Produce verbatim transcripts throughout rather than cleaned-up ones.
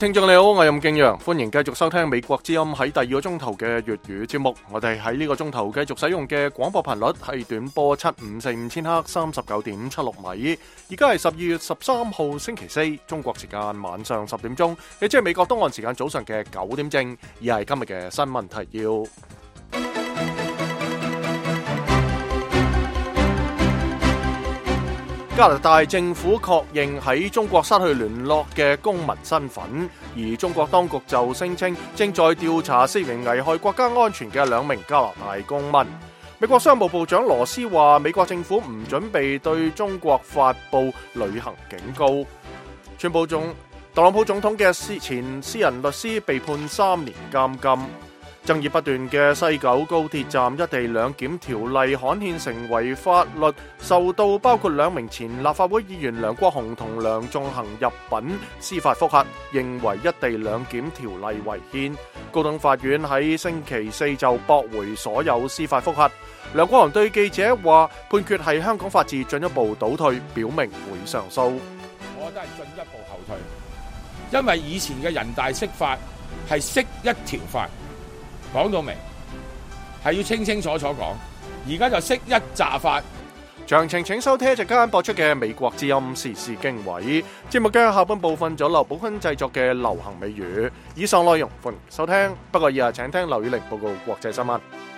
聽眾你好，我係任敬陽，歡迎繼續收聽美國之音喺第二個鐘頭嘅粵語節目。我哋喺呢個鐘頭繼續使用嘅廣播頻率係短波七五四五千赫三十九點七六米。而家係十二月十三號星期四，中國時間晚上十點鐘，亦即係美國東岸時間早上嘅九點正。而係今日嘅新聞提要。加拿大政府確認喺中國失去聯絡嘅公民身份，而中國當局就聲稱正在調查涉嫌危害國家安全嘅兩名加拿大公民。美國商務部長羅斯話，美國政府唔準備對中國發布旅行警告。川普總特朗普總統嘅前私人律師被判三年監禁。爭議不斷嘅西九高鐵站一地兩檢條例刊憲成為法律，受到包括兩名前立法會議員梁國雄同梁頌恆入稟司法覆核，認為一地兩檢條例違憲。高等法院喺星期四就駁回所有司法覆核。梁國雄對記者話，判決係香港法治進一步倒退，表明會上訴。 我覺得係進一步後退，因為以前嘅人大釋法係釋一條法。講到明係要清清楚楚講，而家就識一紮法。 詳情請收聽一陣間播出嘅美國之音時事經緯節目嘅下半部分，咗劉寶坤製作嘅流行美語。以上內容歡迎收聽，不過以下請聽劉宇玲報告國際新聞。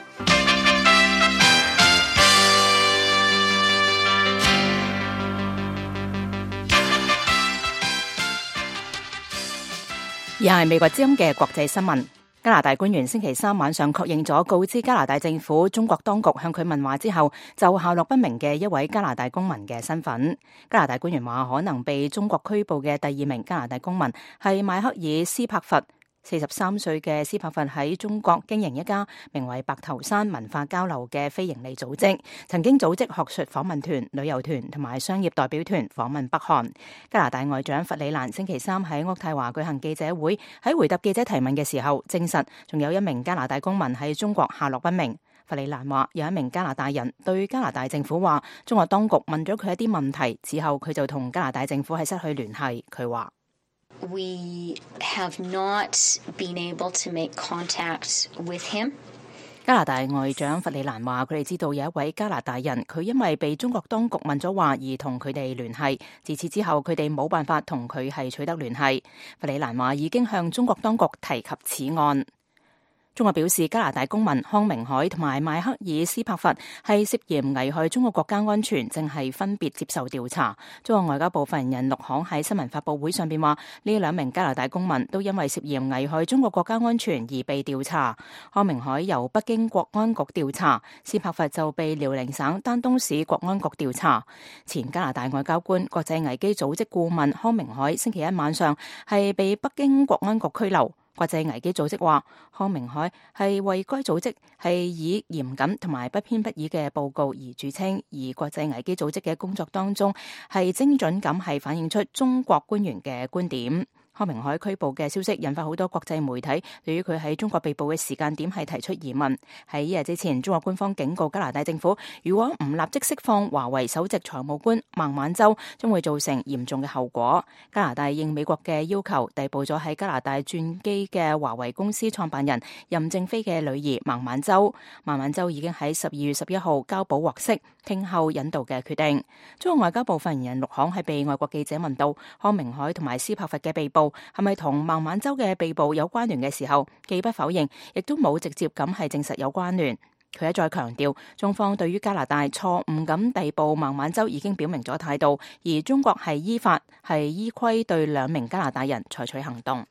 又係美國之音嘅國際新聞。加拿大官員星期三晚上確認咗告知加拿大政府中國當局向佢問話之後就下落不明嘅一位加拿大公民嘅身份。加拿大官員話，可能被中國拘捕嘅第二名加拿大公民係邁克爾斯柏佛。四十三歲嘅斯柏佛喺中國經營一家名為白頭山文化交流嘅非營利組織，曾經組織學術訪問團、旅遊團同埋商業代表團訪問北韓。加拿大外長弗里蘭星期三喺渥太華舉行記者會，喺回答記者提問嘅時候證實，仲有一名加拿大公民喺中國下落不明。弗里蘭話，有一名加拿大人對加拿大政府話，中國當局問咗佢一啲問題之後，佢就同加拿大政府係失去聯繫。佢話 We have not been able to make contact with him. 加拿大外長弗里蘭話，佢哋知道有一位加拿大人，佢因為被中國當局問咗話而同佢哋聯繫，自此之後佢哋冇辦法同佢係取得聯繫。弗里蘭話已經向中國當局提及此案。中國表示，加拿大公民康明凱同埋邁克爾斯柏佛係涉嫌危害中國國家安全，正係分別接受調查。中國外交部發言人陸慷喺新聞發佈會上邊話，呢兩名加拿大公民都因為涉嫌危害中國國家安全而被調查。康明凱由北京國安局調查，斯柏佛就被遼寧省丹東市國安局調查。前加拿大外交官、國際危機組織顧問康明凱星期一晚上係被北京國安局拘留。國際危機組織話，康明凱係為該組織係以嚴謹同埋不偏不倚嘅報告而著稱，而國際危機組織嘅工作當中係精準咁係反映出中國官員嘅觀點。康明凱拘捕嘅消息引發好多國際媒體對於佢喺中國被捕嘅時間點係提出疑問。喺一日之前，中國官方警告加拿大政府，如果唔立即釋放華為首席財務官孟晚舟，將會造成嚴重嘅後果。加拿大應美國嘅要求，逮捕咗喺加拿大轉機嘅華為公司創辦人任正非嘅女兒孟晚舟。孟晚舟已經喺十二月十一號交保獲釋，聽候引渡嘅決定。中國外交部發言人陸慷係被外國記者問到康明凱同埋斯柏佛嘅被捕係咪同孟晚舟嘅被捕有關聯嘅時候，既不否認，亦都冇直接咁係證實有關聯。佢一再強調，中方對於加拿大錯誤咁逮捕孟晚舟已經表明咗態度，而中國係依法係依規對兩名加拿大人採取行動。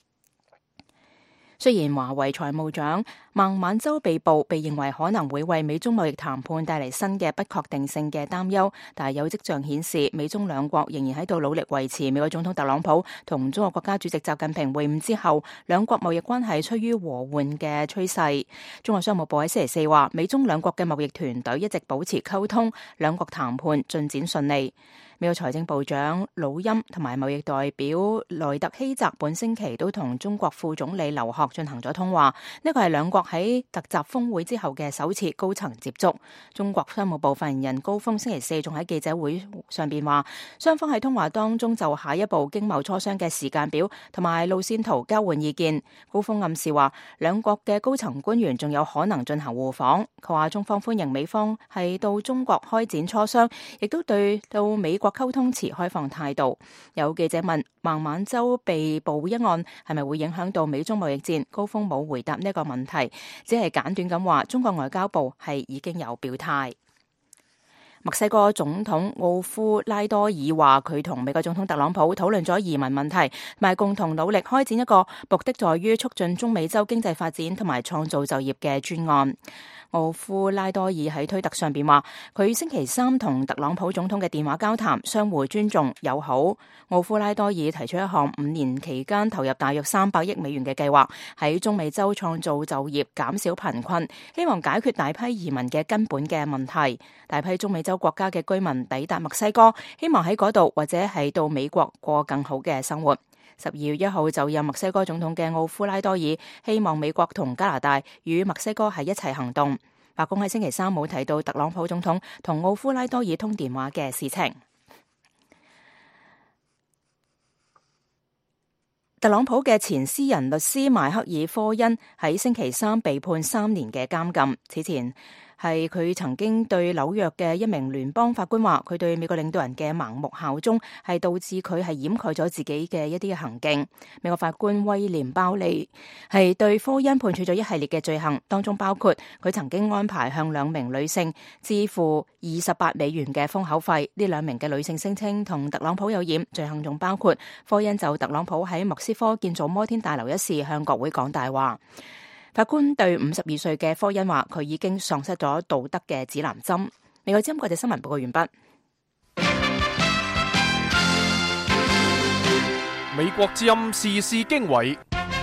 雖然華為財務長孟晚舟被捕，被認為可能會為美中貿易談判帶嚟新嘅不確定性嘅擔憂，但係有跡象顯示，美中兩國仍然喺度努力維持美國總統特朗普同中國國家主席習近平會晤之後，兩國貿易關係趨於和緩嘅趨勢。中國商務部喺星期四話，美中兩國嘅貿易團隊一直保持溝通，兩國談判進展順利。 美國財政部長魯欽同埋貿易代表萊特希澤本星期都同中國副總理劉鶴進行咗通話，呢個係兩國喺特習峰會之後嘅首次高層接觸。中國商務部發言人高峰星期四仲喺記者會上邊話，雙方喺通話當中就下一步經貿磋商嘅時間表同埋路線圖交換意見。高峰暗示話，兩國嘅高層官員仲有可能進行互訪。佢話中方歡迎美方係到中國開展磋商，亦都對到美國溝通持開放態度。有記者問孟晚舟被捕一案係咪會影響到美中貿易戰，高峰冇回答呢個問題，只係簡短咁話中國外交部係已經有表態。墨西哥總統奧夫拉多爾話，佢同美國總統特朗普討論咗移民問題，同埋共同努力開展一個目的在於促進中美洲經濟發展同埋創造就業嘅專案。奧夫拉多爾喺推特上邊話，佢星期三同特朗普總統嘅電話交談，相互尊重友好。奧夫拉多爾提出一項五年期間投入大約三百億美元嘅計劃，喺中美洲創造就業、減少貧困，希望解決大批移民嘅根本嘅問題。大批中美洲國家嘅居民抵達墨西哥，希望喺嗰度或者係到美國過更好嘅生活。十二月一號就任墨西哥總統嘅奧夫拉多爾希望美國同加拿大與墨西哥係一齊行動。白宮喺星期三冇提到特朗普總統同奧夫拉多爾通電話嘅事情。特朗普嘅前私人律師邁克爾科恩喺星期三被判三年嘅監禁。此前係佢曾經對紐約嘅一名聯邦法官話，佢對美國領導人嘅盲目效忠係導致佢係掩蓋咗自己嘅一啲行徑。美國法官威廉鮑利係對科恩判處咗一系列嘅罪行，當中包括佢曾經安排向兩名女性支付二十八美元嘅封口費。呢兩名嘅女性聲稱同特朗普有染，罪行仲包括科恩就特朗普喺莫斯科建造摩天大樓一事向國會講大話。法官對五十二歲嘅科恩話，佢已經喪失咗道德嘅指南針。美國之音國際新聞報告完畢。 美國之音時事經緯，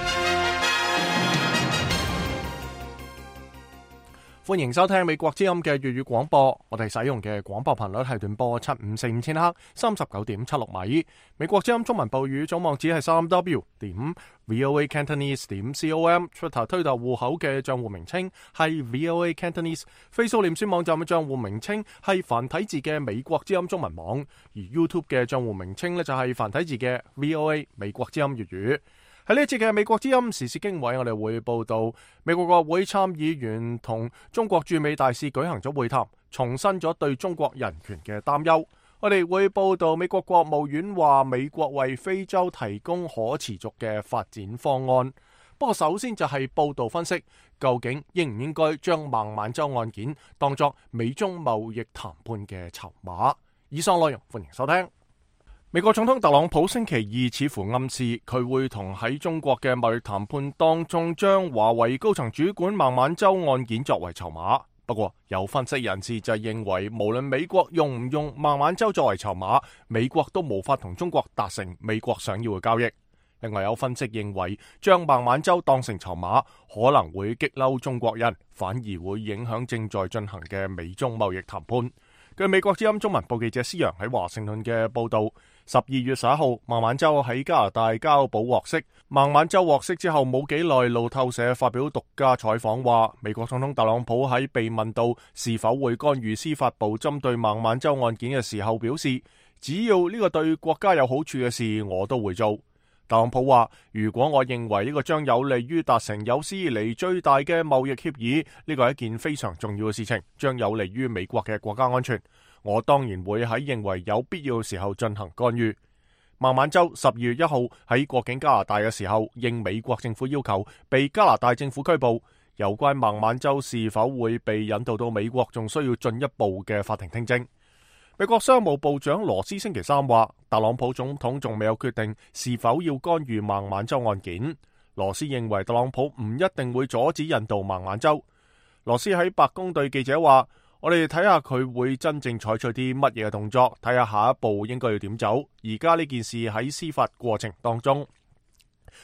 歡迎收聽美國之音嘅粵語廣播。我哋使用嘅廣播頻率係短波七五四五千赫，三十九點七六米。美國之音中文報語總網址係三 W 點 VOA Cantonese 點 com。Twitter 推特戶口嘅賬戶名稱係 VOA Cantonese。Facebook 臉書網站嘅賬戶名稱係繁體字嘅美國之音中文網，而 YouTube 嘅賬戶名稱呢就係繁體字嘅 VOA 美國之音粵語。喺呢一節嘅美國之音時事經緯，我哋會報道美國國會參議員同中國駐美大使舉行咗會談，重申咗對中國人權嘅擔憂。我哋會報道美國國務院話美國為非洲提供可持續嘅發展方案。不過首先就係報道分析，究竟應唔應該將孟晚舟案件當作美中貿易談判嘅籌碼？以上內容歡迎收聽。美國總統特朗普星期二似乎暗示佢會同喺中國嘅貿易談判當中將華為高層主管孟晚舟案件作為籌碼。不過有分析人士就認為，無論美國用唔用孟晚舟作為籌碼，美國都無法同中國達成美國想要嘅交易。另外有分析認為，將孟晚舟當成籌碼可能會激嬲中國人，反而會影響正在進行嘅美中貿易談判。據美國之音中文報記者施洋喺華盛頓嘅報道，十二月十一號，孟晚舟喺加拿大交保獲釋。孟晚舟獲釋之後冇幾耐，路透社發表獨家採訪話，美國總統特朗普喺被問到是否會干預司法部針對孟晚舟案件嘅時候，表示只要呢個對國家有好處嘅事，我都會做。特朗普話，如果我認為呢個將有利於達成有史以嚟最大嘅貿易協議，呢個係一件非常重要嘅事情，將有利於美國嘅國家安全，我當然會喺認為有必要嘅時候進行干預。孟晚舟十二月一號喺過境加拿大嘅時候，應美國政府要求，被加拿大政府拘捕。有關孟晚舟是否會被引渡到美國，仲需要進一步嘅法庭聽證。美國商務部長羅斯星期三話，特朗普總統仲未有決定是否要干預孟晚舟案件。羅斯認為特朗普唔一定會阻止引渡孟晚舟。羅斯喺白宮對記者話，我哋睇下佢會真正採取啲乜嘢嘅動作，睇下下一步應該要點走。而家呢件事喺司法過程當中。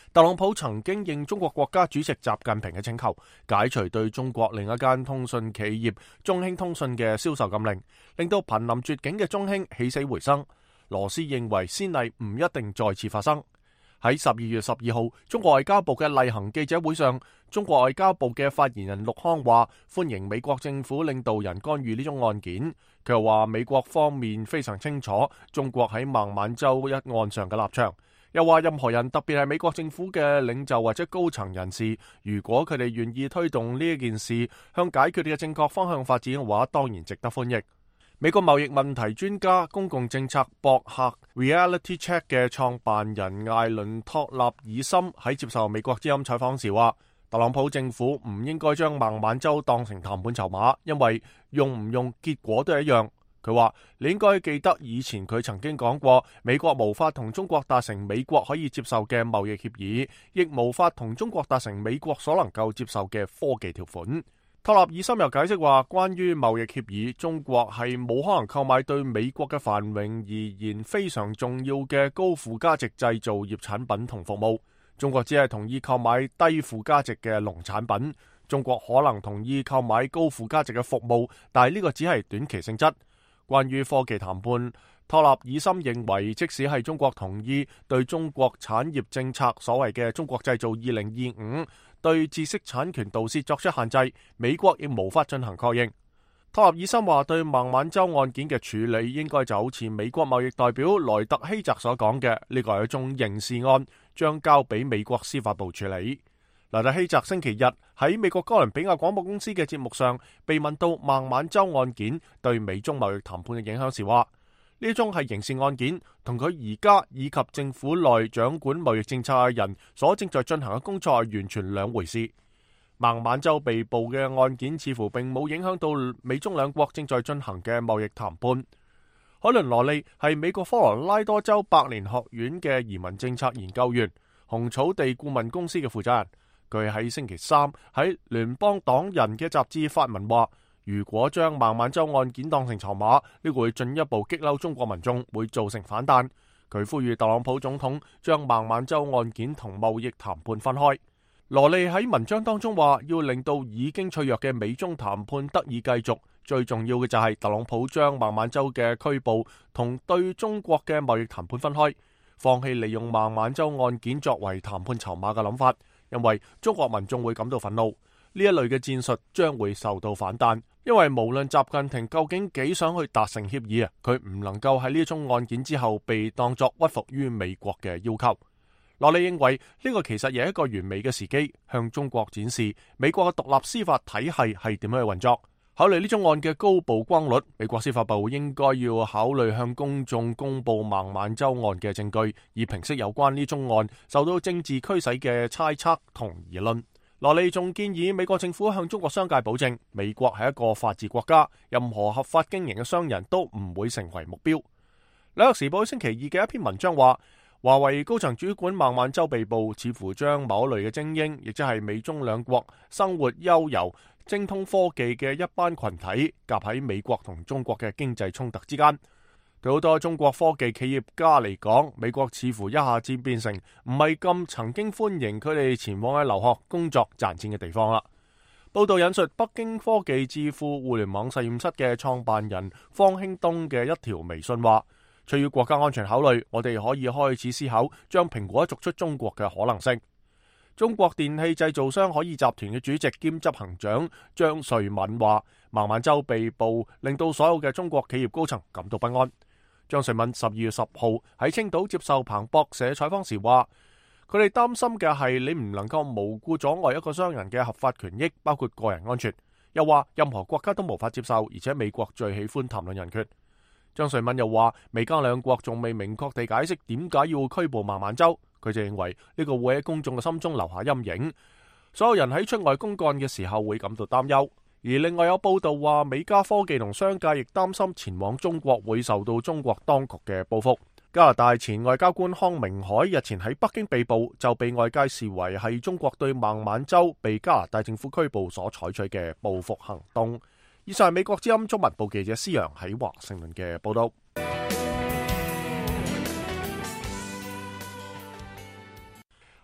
特朗普曾經應中國國家主席習近平嘅請求，解除對中國另一間通訊企業中興通訊嘅銷售禁令，令到瀕臨絕境嘅中興起死回生。羅斯認為先例唔一定再次發生。喺十二月十二號，中國外交部嘅例行記者會上，中國外交部嘅發言人陸康話歡迎美國政府領導人干預呢宗案件。佢又話美國方面非常清楚中國喺孟晚舟一案上嘅立場。又話任何人，特別係美國政府嘅領袖或者高層人士，如果佢哋願意推動呢一件事向解決嘅正確方向發展嘅話，當然值得歡迎。美國貿易問題專家、公共政策博客 Reality Check 嘅創辦人艾倫托納爾森喺接受美國之音採訪時話，特朗普政府唔應該將孟晚舟當成談判籌碼，因為用唔用結果都係一樣。佢話你應該記得以前佢曾經講過，美國無法同中國達成美國可以接受嘅貿易協議，亦無法同中國達成美國所能夠接受嘅科技條款。托納爾森又解釋話，關於貿易協議，中國係冇可能購買對美國嘅繁榮而言非常重要嘅高附加值製造業產品同服務。中國只係同意購買低附加值嘅農產品，中國可能同意購買高附加值嘅服務，但係呢個只係短期性質。關於科技談判，托納爾森認為，即使係中國同意對中國產業政策所謂嘅中國製造二零二五對知識產權盜竊作出限制，美國亦無法進行確認。托納爾森話，對孟晚舟案件嘅處理應該就好似美國貿易代表萊特希澤所講嘅，呢個係一宗刑事案，將交俾美國司法部處理。萊特希澤星期日喺美國哥倫比亞廣播公司嘅節目上被問到孟晚舟案件對美中貿易談判嘅影響時，話呢宗係刑事案件，同佢而家以及政府內掌管貿易政策嘅人所正在進行嘅工作係完全兩回事。孟晚舟被捕嘅案件似乎並冇影響到美中兩國正在進行嘅貿易談判。海倫羅利係美國科羅拉多州百年學院嘅移民政策研究員，紅草地顧問公司嘅負責人。佢喺星期三喺聯邦黨人嘅雜誌發文話，如果將孟晚舟案件當成籌碼，呢個會進一步激嬲中國民眾，會造成反彈。佢呼籲特朗普總統將孟晚舟案件同貿易談判分開。羅利喺文章當中話，要令到已經脆弱嘅美中談判得以繼續，最重要嘅就係特朗普將孟晚舟嘅拘捕同對中國嘅貿易談判分開，放棄利用孟晚舟案件作為談判籌碼嘅諗法。因為中國民眾會感到憤怒，呢一類嘅戰術將會受到反彈。因為無論習近平究竟幾想去達成協議啊，佢唔能夠喺呢宗案件之後被當作屈服於美國嘅要求。羅利認為呢個其實亦係一個完美嘅時機，向中國展示美國嘅獨立司法體系係點樣去運作。考慮呢宗案嘅高曝光率，美國司法部應該要考慮向公眾公布孟晚舟案嘅證據，以平息有關呢宗案受到政治驅使嘅猜測同議論。羅利仲建議美國政府向中國商界保證，美國係一個法治國家，任何合法經營嘅商人都唔會成為目標。紐約時報星期二嘅一篇文章話，華為高層主管孟晚舟被捕，似乎將某類嘅精英，亦即係美中兩國生活悠游、精通科技嘅一班群體夾喺美國同中國嘅經濟衝突之間。對好多中國科技企業家嚟講，美國似乎一下子變成唔係咁曾經歡迎佢哋前往去留學、工作、賺錢嘅地方啦。報道引述北京科技智庫互聯網實驗室嘅創辦人方興東嘅一條微信話，出於國家安全考慮，我哋可以開始思考將蘋果逐出中國嘅可能性。中國電器製造商可意集團嘅主席兼執行長張瑞敏話，孟晚舟被捕令到所有嘅中國企業高層感到不安。張瑞敏十二月十號喺青島接受彭博社採訪時話，佢哋擔心嘅係你唔能夠無故阻礙一個商人嘅合法權益，包括個人安全。又話任何國家都無法接受，而且美國最喜歡談論人權。張瑞敏又話，美加兩國仲未明確地解釋點解要拘捕孟晚舟，佢就認為呢個會喺公眾嘅心中留下陰影，所有人喺出外公幹嘅時候會感到擔憂。而另外有報道話，美加科技同商界亦擔心前往中國會受到中國當局嘅報復。加拿大前外交官康明凱日前喺北京被捕，就被外界視為係中國對孟晚舟被加拿大政府拘捕所採取嘅報復行動。以上係美國之音中文部記者施洋喺華盛頓嘅報道。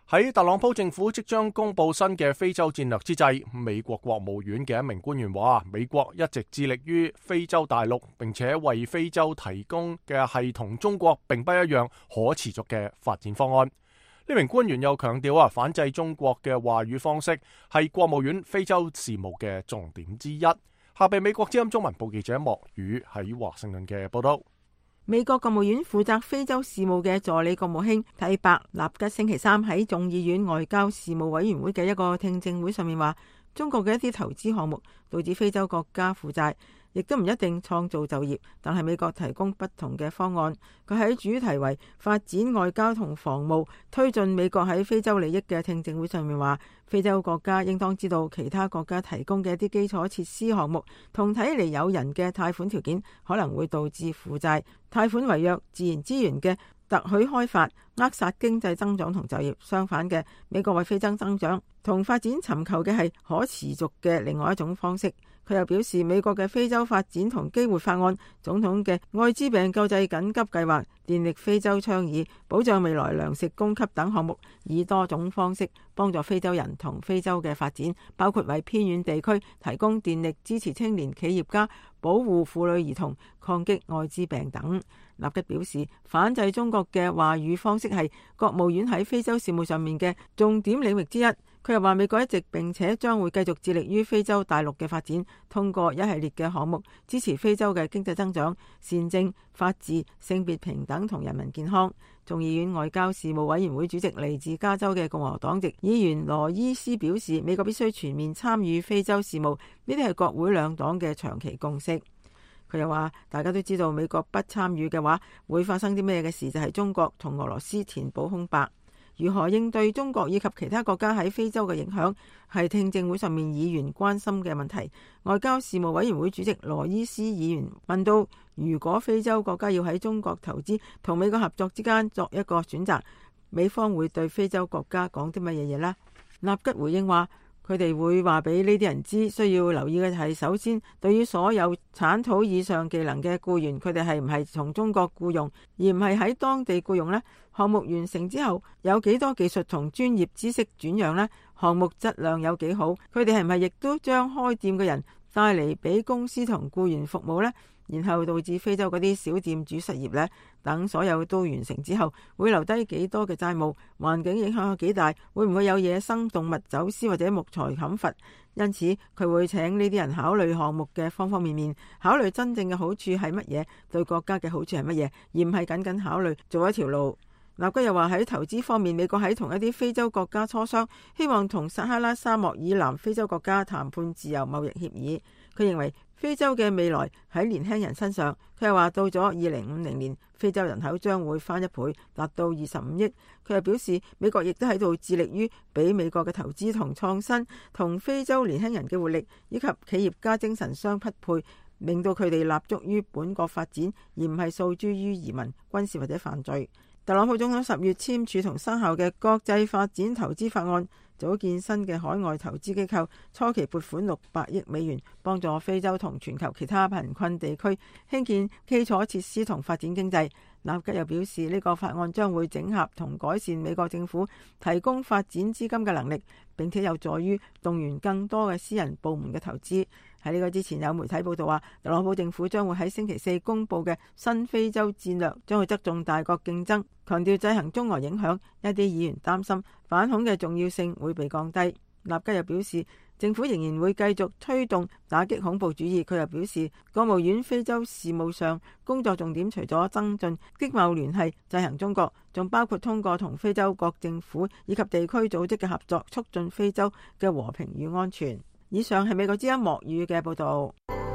喺特朗普政府即將公布新嘅非洲戰略之際，美國國務院嘅一名官員話，美國一直致力於非洲大陸，並且為非洲提供嘅係同中國並不一樣可持續嘅發展方案。呢名官員又強調啊，反制中國嘅話語方式係國務院非洲事務嘅重點之一。下邊美國之音中文部記者莫宇喺華盛頓嘅報道。 美國國務院負責非洲事務嘅助理國務卿蒂伯納吉星期三喺眾議院外交事務委員會嘅一個聽證會上面話，中國嘅一啲投資項目導致非洲國家負債，亦都唔一定創造就業，但係美國提供不同嘅方案。佢喺主題為發展外交同防務推進美國喺非洲利益嘅聽證會上面話，非洲國家應當知道其他國家提供嘅一啲基礎設施項目同睇嚟誘人嘅貸款條件可能會導致負債、貸款違約、自然資源嘅特許開發，扼殺經濟增長同就業。相反嘅，美國為非洲增長同發展尋求嘅係可持續嘅另外一種方式。佢又表示，美國嘅非洲發展同機會法案、總統嘅愛滋病救濟緊急計劃、電力非洲倡議、保障未來糧食供給等項目，以多種方式幫助非洲人同非洲嘅發展，包括為偏遠地區提供電力、支持青年企業家、保護婦女兒童、抗擊愛滋病等。納吉表示，反制中國嘅話語方式係國務院喺非洲事務上面嘅重點領域之一。佢又話，美國一直並且將會繼續致力於非洲大陸嘅發展，通過一系列嘅項目支持非洲嘅經濟增長、善政、法治、性別平等同人民健康。眾議院外交事務委員會主席嚟自加州嘅共和黨籍議員羅伊斯表示，美國必須全面參與非洲事務，呢啲係國會兩黨嘅長期共識。佢又話，大家都知道美國不參與嘅話會發生啲咩嘅事，就係中國同俄羅斯填補空白。如何應對中國以及其他國家喺非洲嘅影響，係聽證會上面議員關心嘅問題。外交事務委員會主席羅伊斯議員問到，如果非洲國家要喺中國投資同美國合作之間作一個選擇，美方會對非洲國家講啲乜嘢嘢呢？納吉回應話，佢哋會話俾呢啲人知，需要留意嘅係，首先對於所有產土以上技能嘅僱員，佢哋係唔係從中國僱用，而唔係喺當地僱用呢？項目完成之後，有幾多技術同專業知識轉讓呢？項目質量有幾好？佢哋係唔係亦都將開店嘅人帶嚟俾公司同僱員服務呢？然後導致非洲嗰啲小店主失業呢？等所有都完成之後，會留低幾多嘅債務？環境影響有幾大？會唔會有野生動物走私或者木材砍伐？因此佢會請呢啲人考慮項目嘅方方面面，考慮真正嘅好處係乜嘢，對國家嘅好處係乜嘢，而唔係僅僅考慮做一條路。納吉又話，喺投資方面，美國喺同一啲非洲國家磋商，希望同撒哈拉沙漠以南非洲國家談判自由貿易協議。佢認為非洲嘅未來喺年輕人身上。佢又話，到咗二零五零年，非洲人口將會翻一倍，達到二十五億。佢又表示，美國亦都喺度致力於俾美國嘅投資同創新同非洲年輕人嘅活力以及企業家精神相匹配，令到佢哋立足於本國發展，而唔係訴諸於移民、軍事或者犯罪。特朗普總統十月簽署同生效嘅國際發展投資法案，組建新嘅海外投資機構，初期撥款六百億美元，幫助非洲同全球其他貧困地區興建基礎設施同發展經濟。納吉又表示，呢個法案將會整合同改善美國政府提供發展資金嘅能力，並且有助於動員更多嘅私人部門嘅投資。喺呢個之前，有媒體報道話，特朗普政府將會喺星期四公布嘅新非洲戰略將會側重大國競爭，強調制衡中俄影響。一啲議員擔心反恐嘅重要性會被降低。納吉又表示，政府仍然會繼續推動打擊恐怖主義。佢又表示，國務院非洲事務上工作重點除咗增進經貿聯繫、制衡中國，仲包括通過同非洲各政府以及地區組織嘅合作，促進非洲嘅和平與安全。以上係美國之音莫語嘅報道。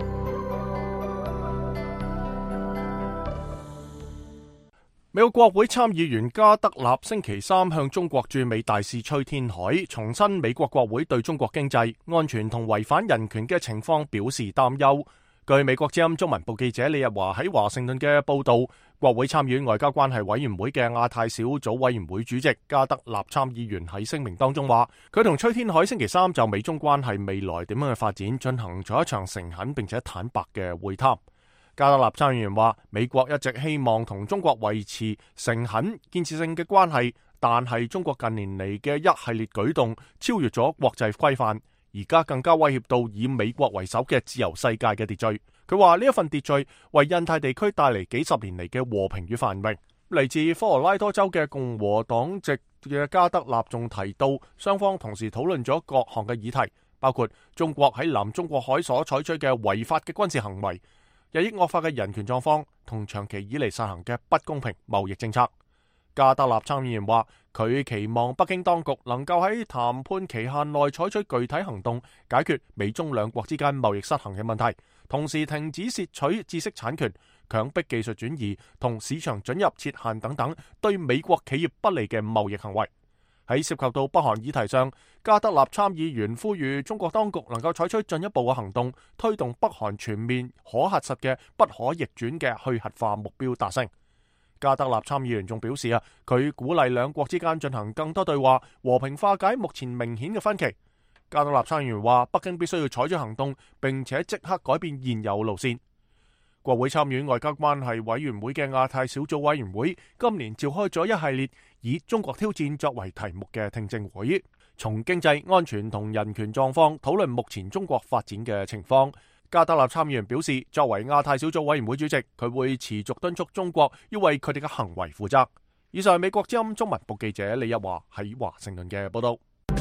美國國會參議員加德納星期三向中國駐美大使崔天凱重申美國國會對中國經濟、安全同違反人權嘅情況表示擔憂。據美國之音中文部記者李日華喺華盛頓嘅報道，國會參議院外交關係委員會嘅亞太小組委員會主席加德納參議員喺聲明當中話，佢同崔天凱星期三就美中關係未來點樣嘅發展進行咗一場誠懇並且坦白嘅會談。加德納參議員話，美國一直希望同中國維持誠懇建設性嘅關係， 但係中國近年嚟嘅一系列舉動超越咗國際規範，而家更加威脅到以美國為首嘅自由世界嘅秩序。佢話呢一份秩序為印太地區帶嚟幾十年嚟嘅和平與繁榮。嚟自科羅拉多州嘅共和黨籍嘅加德納仲提到，雙方同時討論咗各項嘅議題，包括中國喺南中國海所採取嘅違法嘅軍事行為、日益惡化嘅人權狀況同長期以嚟實行嘅不公平貿易政策。加德納參議員話，佢期望北京當局能夠喺談判期限內採取具體行動，解決美中兩國之間貿易失衡嘅問題，同時停止竊取知識產權、強迫技術轉移同市場准入設限等等對美國企業不利嘅貿易行為。喺涉及到北韓議題上，加德納參議員呼籲中國當局能夠採取進一步嘅行動，推動北韓全面可核實嘅不可逆轉嘅去核化目標達成。加德納參議員仲表示啊，佢鼓勵兩國之間進行更多對話，和平化解目前明顯嘅分歧。加德納參議員話，北京必須要採取行動，並且即刻改變現有路線。國會參院外交關係委員會嘅亞太小組委員會今年召開咗一系列以中國挑戰作為題目嘅聽證會，從經濟、安全同人權狀況討論目前中國發展嘅情況。加德納參議員表示，作為亞太小組委員會主席，佢會持續敦促中國要為佢哋嘅行為負責。以上係美國之音中文部記者李日華喺華盛頓嘅報道。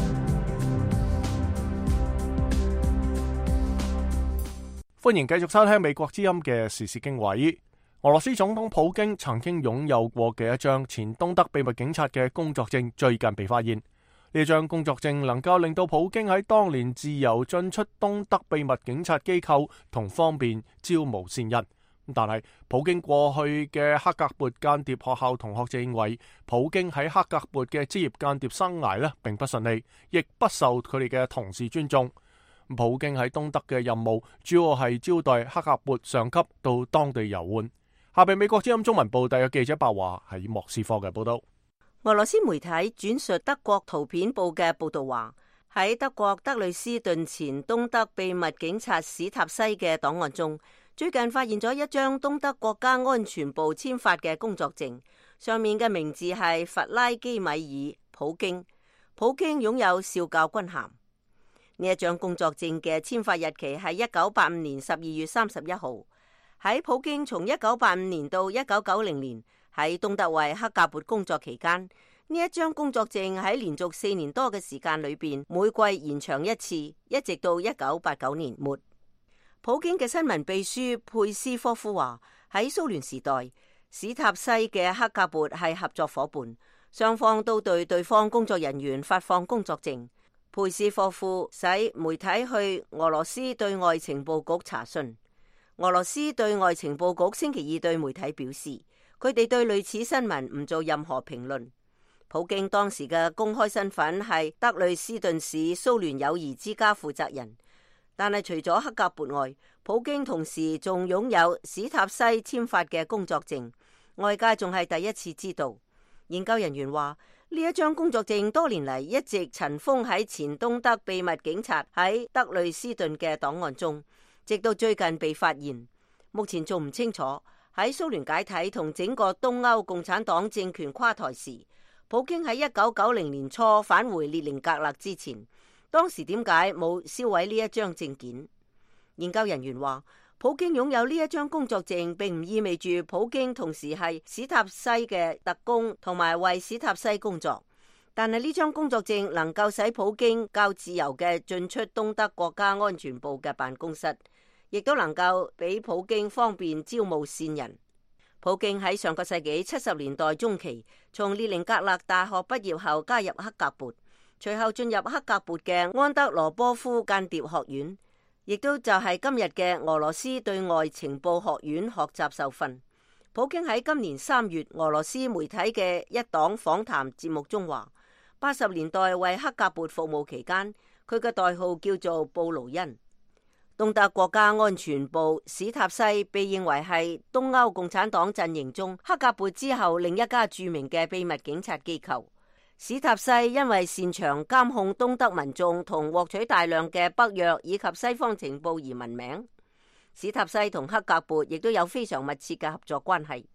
歡迎繼續收聽美國之音嘅時事經緯。俄羅斯總統普京曾經擁有過嘅一張前東德秘密警察嘅工作證，最近被發現。呢張工作證能夠令到普京喺當年自由進出東德秘密警察機構，同方便招募線人。但係普京過去嘅克格勃間諜學校同學就認為，普京喺克格勃嘅職業間諜生涯呢並不順利，亦不受佢哋嘅同事尊重。普京喺東德嘅任務主要係招待克格勃上級到當地遊玩。下邊美國之音中文部特約記者白華喺莫斯科嘅報道。 俄羅斯媒體轉述德國圖片報嘅報道話，喺德國德累斯頓前東德秘密警察史塔西嘅檔案中，最近發現咗一張東德國家安全部簽發嘅工作證，上面嘅名字係弗拉基米爾普京。普京擁有少校軍銜。呢一張工作證嘅簽發日期係一九八五年十二月三十一號。喺普京從一九八五年到一九九零年喺東德為克格勃工作期間，呢一張工作證喺連續四年多嘅時間裏邊，每季延長一次，一直到一九八九年末。普京嘅新聞秘書佩斯科夫話，喺蘇聯時代，史塔西嘅克格勃係合作夥伴，雙方都對對方工作人員發放工作證。佩斯科夫使媒體去俄羅斯對外情報局查詢。俄羅斯對外情報局星期二對媒體表示，佢哋對類似新聞唔做任何評論。普京當時嘅公開身份係德累斯頓市蘇聯友誼之家負責人，但係除咗克格勃外，普京同時仲擁有史塔西簽發嘅工作證，外界仲係第一次知道。研究人員話，呢一張工作證多年嚟一直塵封喺前東德秘密警察喺德累斯頓嘅檔案中，直到最近被發現。目前仲唔清楚喺蘇聯解體同整個東歐共產黨政權垮台時，普京喺一九九零年初返回列寧格勒之前，當時點解冇銷毀呢一張證件？研究人員話，普京擁有呢一張工作證，並唔意味住普京同時係史塔西嘅特工，同埋為史塔西工作。但係呢張工作證能夠使普京較自由嘅進出東德國家安全部嘅辦公室，亦都能夠俾普京方便招募線人。普京喺上個世紀七十年代中期從列寧格勒大學畢業後加入克格勃，隨後進入克格勃嘅安德羅波夫間諜學院，亦都就係今日嘅俄羅斯對外情報學院學習受訓。普京喺今年三月俄羅斯媒體嘅一檔訪談節目中話，八十年代為克格勃服務期間，佢嘅代號叫做布魯恩。東德國家安全部史塔西被認為係東歐共產黨陣營中克格勃之後另一家著名嘅秘密警察機構。史塔西因為擅長監控東德民眾同獲取大量嘅北約以及西方情報而聞名。史塔西同克格勃亦都有非常密切嘅合作關係。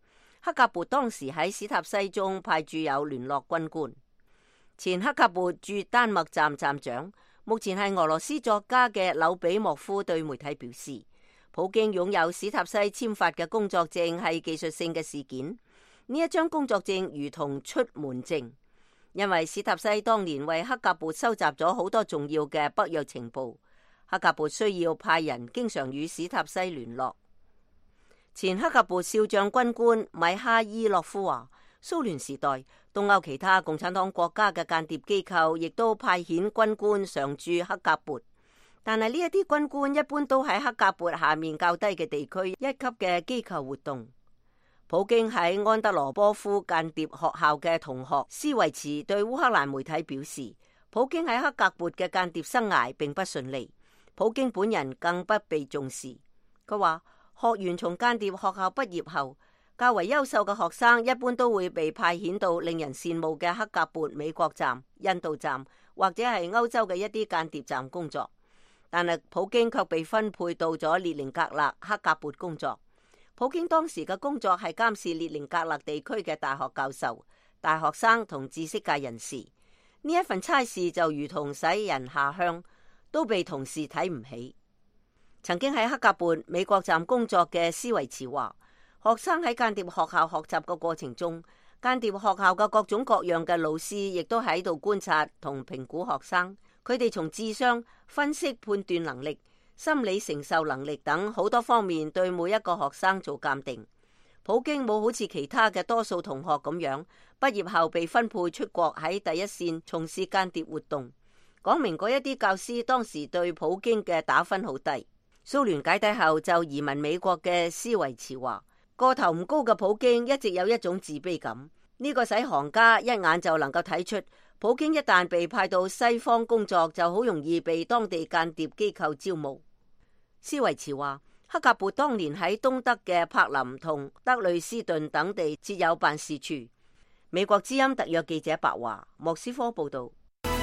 克格勃當時喺史塔西中派駐有聯絡軍官。前克格勃駐丹麥站站長，目前係俄羅斯作家嘅柳比莫夫對媒體表示，普京擁有史塔西簽發嘅工作證係技術性嘅事件。呢一張工作證如同出門證，因為史塔西當年為克格勃收集咗好多重要嘅北約情報，克格勃需要派人經常與史塔西聯絡。前克格勃少將軍官米哈伊洛夫話，蘇聯時代東歐其他共產黨國家嘅間諜機構亦都派遣軍官常駐克格勃，但係呢一啲軍官一般都喺克格勃下面較低嘅地區一級嘅機構活動。普京喺安德羅波夫間諜學校嘅同學斯維茨對烏克蘭媒體表示，普京喺克格勃嘅間諜生涯並不順利，普京本人更不被重視。佢話，學員從間諜學校畢業後，較為優秀嘅學生一般都會被派遣到令人羨慕嘅克格勃美國站、印度站或者係歐洲嘅一啲間諜站工作，但係普京卻被分配到咗列寧格勒克格勃工作。普京當時嘅工作係監視列寧格勒地區嘅大學教授、大學生同知識界人士。呢一份差事就如同使人下鄉，都被同事睇唔起。曾經喺克格勃美國站工作嘅斯維茨話，學生喺間諜學校學習嘅過程中，間諜學校嘅各種各樣嘅老師亦都喺度觀察同評估學生，佢哋從智商、分析判斷能力、心理承受能力等好多方面對每一個學生做鑑定。普京冇好似其他嘅多數同學咁樣，畢業後被分配出國喺第一線從事間諜活動，講明嗰一啲教師當時對普京嘅打分好低。蘇聯解體後就移民美國嘅斯維茨話，個頭唔高嘅普京一直有一種自卑感，呢個使行家一眼就能夠睇出，普京一旦被派到西方工作，就好容易被當地間諜機構招募。斯維茨話，克格勃當年喺東德嘅柏林同德累斯頓等地設有辦事處。美國之音特約記者白華，莫斯科報道。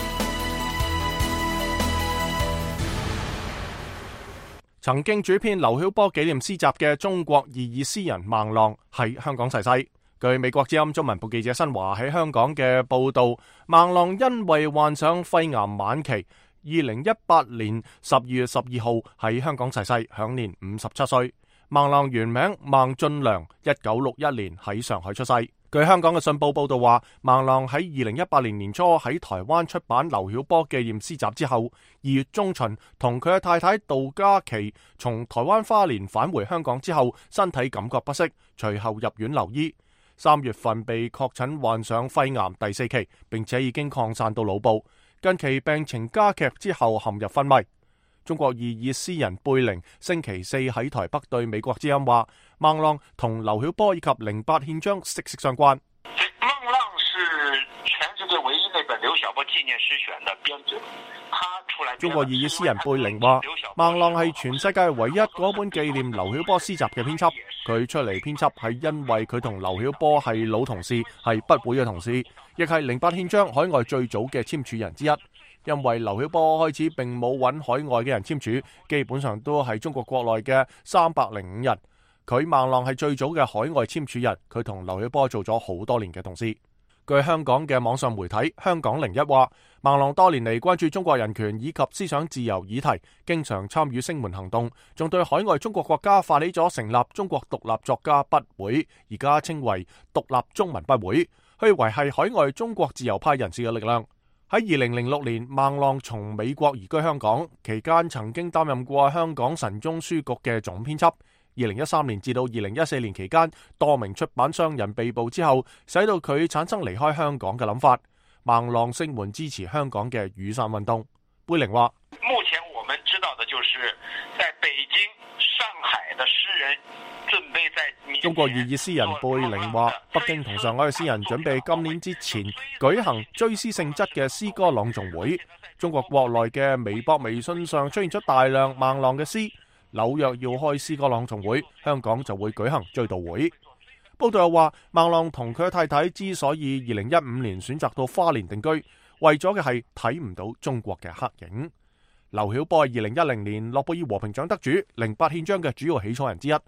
曾經主編劉曉波紀念詩集嘅中國異議詩人孟浪喺香港逝世。據美國之音中文部記者新華喺香港嘅報道，孟浪因為患上肺癌晚期，二零一八年十二月十二號喺香港逝世，享年五十七歲。孟浪原名孟俊良，一九六一年喺上海出世。據香港嘅信報報道話，孟浪喺二零一八年年初喺台灣出版劉曉波紀念詩集之後，二月中旬同佢嘅太太杜嘉琪從台灣花蓮返回香港之後，身體感覺不適，隨後入院留醫。三月份被確診患上肺癌第四期，並且已經擴散到腦部。近期病情加劇之後陷入昏迷。中國異議詩人貝玲星期四喺台北對美國之音話，孟浪同劉曉波以及零八憲章息息相關。 孟浪是全世界唯一那本劉曉波紀念詩選的編者。 中國異議詩人貝玲話，孟浪係全世界唯一嗰本紀念劉曉波詩集嘅編輯。佢出嚟編輯係因為佢同劉曉波係老同事，係筆會嘅同事，亦係零八憲章海外最早嘅簽署人之一。因為劉曉波開始並冇揾海外嘅人簽署，基本上都係中國國內嘅三百零五人。佢孟浪係最早嘅海外簽署人，佢同劉曉波做咗好多年嘅同事。據香港嘅網上媒體香港零一話，孟浪多年嚟關注中國人權以及思想自由議題，經常參與聲援行動，仲對海外中國國家發起咗成立中國獨立作家筆會，而家稱為獨立中文筆會，去維繫海外中國自由派人士嘅力量。喺二零零六年，孟浪從美國移居香港，期間曾經擔任過香港神宗書局嘅總編輯。二零一三年至到二零一四年期間，多名出版商人被捕之後，使到佢產生離開香港嘅諗法。孟浪聲援支持香港嘅雨傘運動。貝玲話： 目前我們知道的就是在北京、上海的詩人準備在中國異議詩人貝玲話，北京同上海嘅詩人準備今年之前舉行追思性質嘅詩歌朗誦會。中國國內嘅微博、微信上出現咗大量孟浪嘅詩。紐約要開詩歌朗誦會，香港就會舉行追悼會。報道又話，孟浪同佢嘅太太之所以二零一五年選擇到花蓮定居，為咗嘅係睇唔到中國嘅黑影。劉曉波係二零一零年諾貝爾和平獎得主，零八憲章嘅主要起草人之一。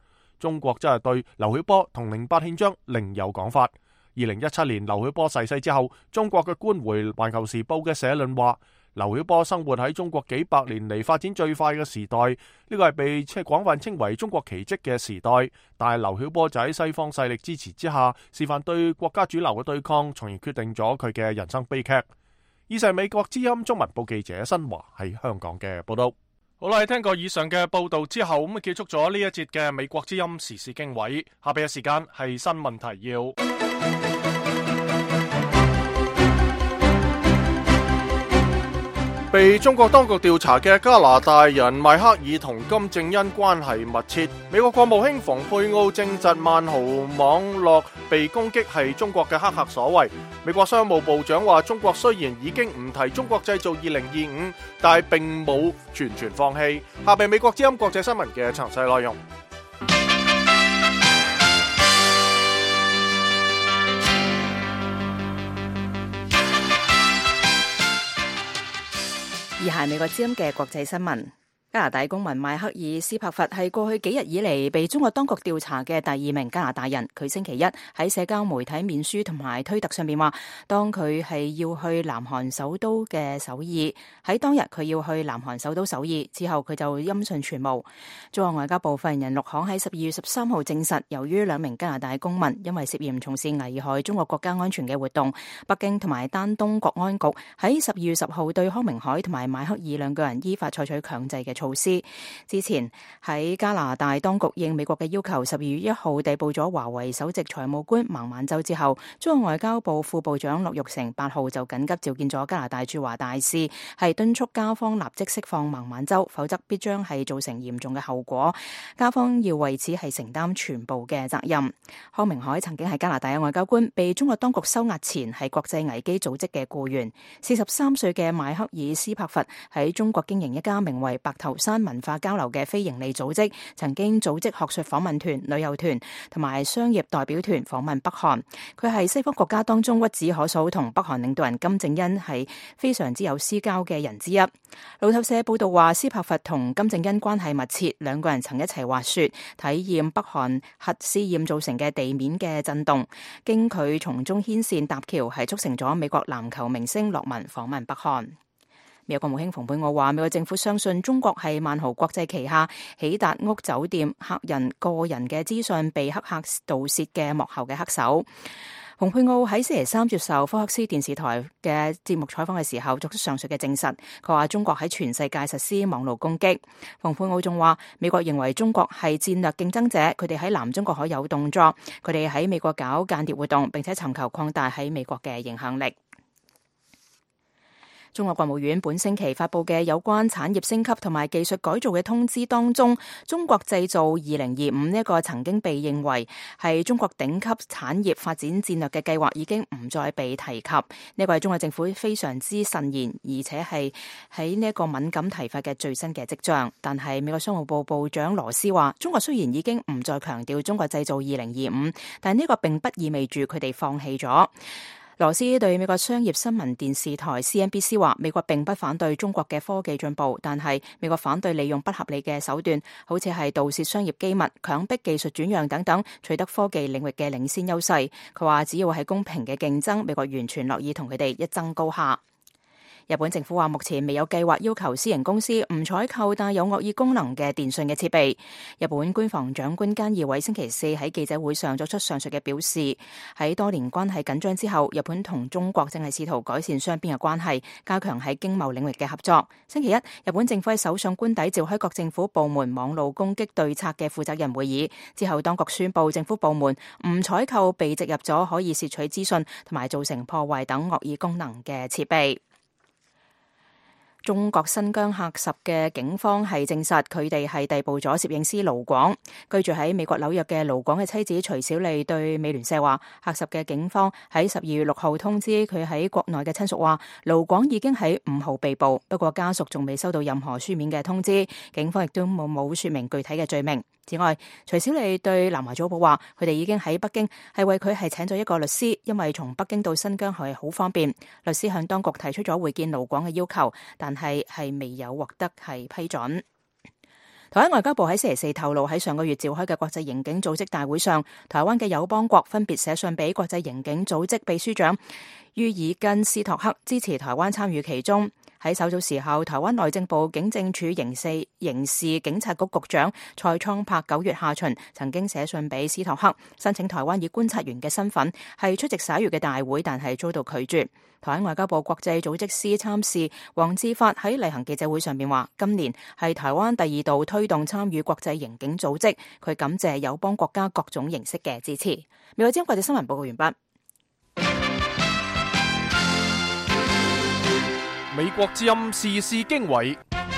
中國真係對劉曉波同零八憲章另有講法。二零一七年劉曉波逝世之後，中國嘅官媒《環球時報》嘅社論話，劉曉波生活喺中國幾百年嚟發展最快嘅時代，呢個係被廣泛稱為中國奇蹟嘅時代。但係劉曉波就喺西方勢力支持之下，示範對國家主流嘅對抗，從而決定咗佢嘅人生悲劇。以上美國之音中文部記者新華喺香港嘅報道。好啦，聽過以上嘅報道之後，咁啊結束咗呢一節嘅美國之音時事經緯。下邊嘅時間係新聞提要。被中國當局調查嘅加拿大人邁克爾同金正恩關係密切。美國國務卿蓬佩奧證實萬豪網絡被攻擊係中國嘅黑客所為。美國商務部長話，中國雖然已經唔提中國製造二零二五，但係並冇全全放棄。下邊美國之音國際新聞嘅詳細內容。 以下係美國之音嘅國際新聞。加拿大公民邁克爾斯帕弗係過去幾日以嚟被中國當局調查嘅第二名加拿大人。佢星期一喺社交媒體面書同埋推特上面話，當佢係要去南韓首都嘅首爾，喺當日佢要去南韓首都首爾之後，佢就音訊全無。中國外交部發言人陸慷喺十二月十三號證實，由於兩名加拿大公民因為涉嫌從事危害中國國家安全嘅活動，北京同埋丹東國安局喺十二月十號對康明凱同埋邁克爾兩個人依法採取強制嘅措施。之前喺加拿大當局應美國嘅要求，十二月一號逮捕咗華為首席財務官孟晚舟之後，中國外交部副部長陸玉成八號就緊急召見咗加拿大駐華大使，係敦促加方立即釋放孟晚舟，否則必將係造成嚴重嘅後果，加方要為此係承擔全部嘅責任。康明凱曾經係加拿大嘅外交官，被中國當局收押前係國際危機組織嘅僱員。四十三歲嘅邁克爾斯帕弗喺中國經營一家名為白頭山文化交流嘅非營利組織，曾經組織學術訪問團、旅遊團同埋商業代表團訪問北韓。佢係西方國家當中屈指可數同北韓領導人金正恩係非常之有私交嘅人之一。路透社報道話，斯帕弗同金正恩關係密切，兩個人曾一齊滑雪，體驗北韓核試驗造成嘅地面嘅震動。經佢從中牽線搭橋，係促成咗美國籃球明星洛文訪問北韓。美國國務卿蓬佩奧話，美國政府相信中國係萬豪國際旗下喜達屋酒店客人個人嘅資訊被黑客盜竊嘅幕後嘅黑手。蓬佩奧喺星期三接受福克斯電視台嘅節目採訪嘅時候作出上述嘅證實。佢話中國喺全世界實施網絡攻擊。蓬佩奧仲話，美國認為中國係戰略競爭者，佢哋喺南中國海有動作，佢哋喺美國搞間諜活動，並且尋求擴大喺美國嘅影響力。中國國務院本星期發佈嘅有關產業升級同埋技術改造嘅通知當中，中國製造二零二五呢一個曾經被認為係中國頂級產業發展戰略嘅計劃已經唔再被提及。呢個係中國政府非常之慎言，而且係喺呢一個敏感提法嘅最新嘅跡象。但係美國商務部部長羅斯話，中國雖然已經唔再強調中國製造二零二五，但呢個並不意味住佢哋放棄咗。羅斯對美國商業新聞電視台 C N B C 話，美國並不反對中國嘅科技進步，但係美國反對利用不合理嘅手段，好似係盜竊商業機密、強迫技術轉讓等等，取得科技領域嘅領先優勢。佢話只要係公平嘅競爭，美國完全樂意同佢哋一爭高下。日本政府話目前未有計劃要求私營公司唔採購帶有惡意功能嘅電訊嘅設備。日本官房長官菅義偉星期四喺記者會上作出上述嘅表示。喺多年關係緊張之後，日本同中國正係試圖改善雙邊嘅關係，加強喺經貿領域嘅合作。星期一，日本政府喺首相官邸召開各政府部門網絡攻擊對策嘅負責人會議之後，當局宣布政府部門唔採購被植入咗可以竊取資訊同埋造成破壞等惡意功能嘅設備。中國新疆喀什嘅警方係證實，佢哋係逮捕咗攝影師盧廣。居住喺美國紐約嘅盧廣嘅妻子徐小麗對美聯社話，喀什嘅警方喺十二月六號通知佢喺國內嘅親屬話，盧廣已經喺五號被捕，不過家屬仲未收到任何書面嘅通知，警方亦都冇冇說明具體嘅罪名。此外，徐小麗對南華早報話，佢哋已經喺北京係為佢係請咗一個律師，因為從北京到新疆係好方便。律師向當局提出咗會見盧廣嘅要求，但係係未有獲得係批准。 台灣外交部喺星期四透露，喺上個月召開嘅國際刑警組織大會上，台灣嘅友邦國分別寫信俾國際刑警組織秘書長于爾根斯托克，支持台灣參與其中。喺稍早時候，台灣內政部警政處刑事刑事警察局局長蔡創柏九月下旬曾經寫信俾斯托克，申請台灣以觀察員嘅身份係出席十一月嘅大會，但係遭到拒絕。台灣外交部國際組織司參事黃志發喺例行記者會上面話，今年係台灣第二度推動參與國際刑警組織，佢感謝友邦國家各種形式嘅支持。美國之音國際新聞報告完畢。 美國之音時事經緯，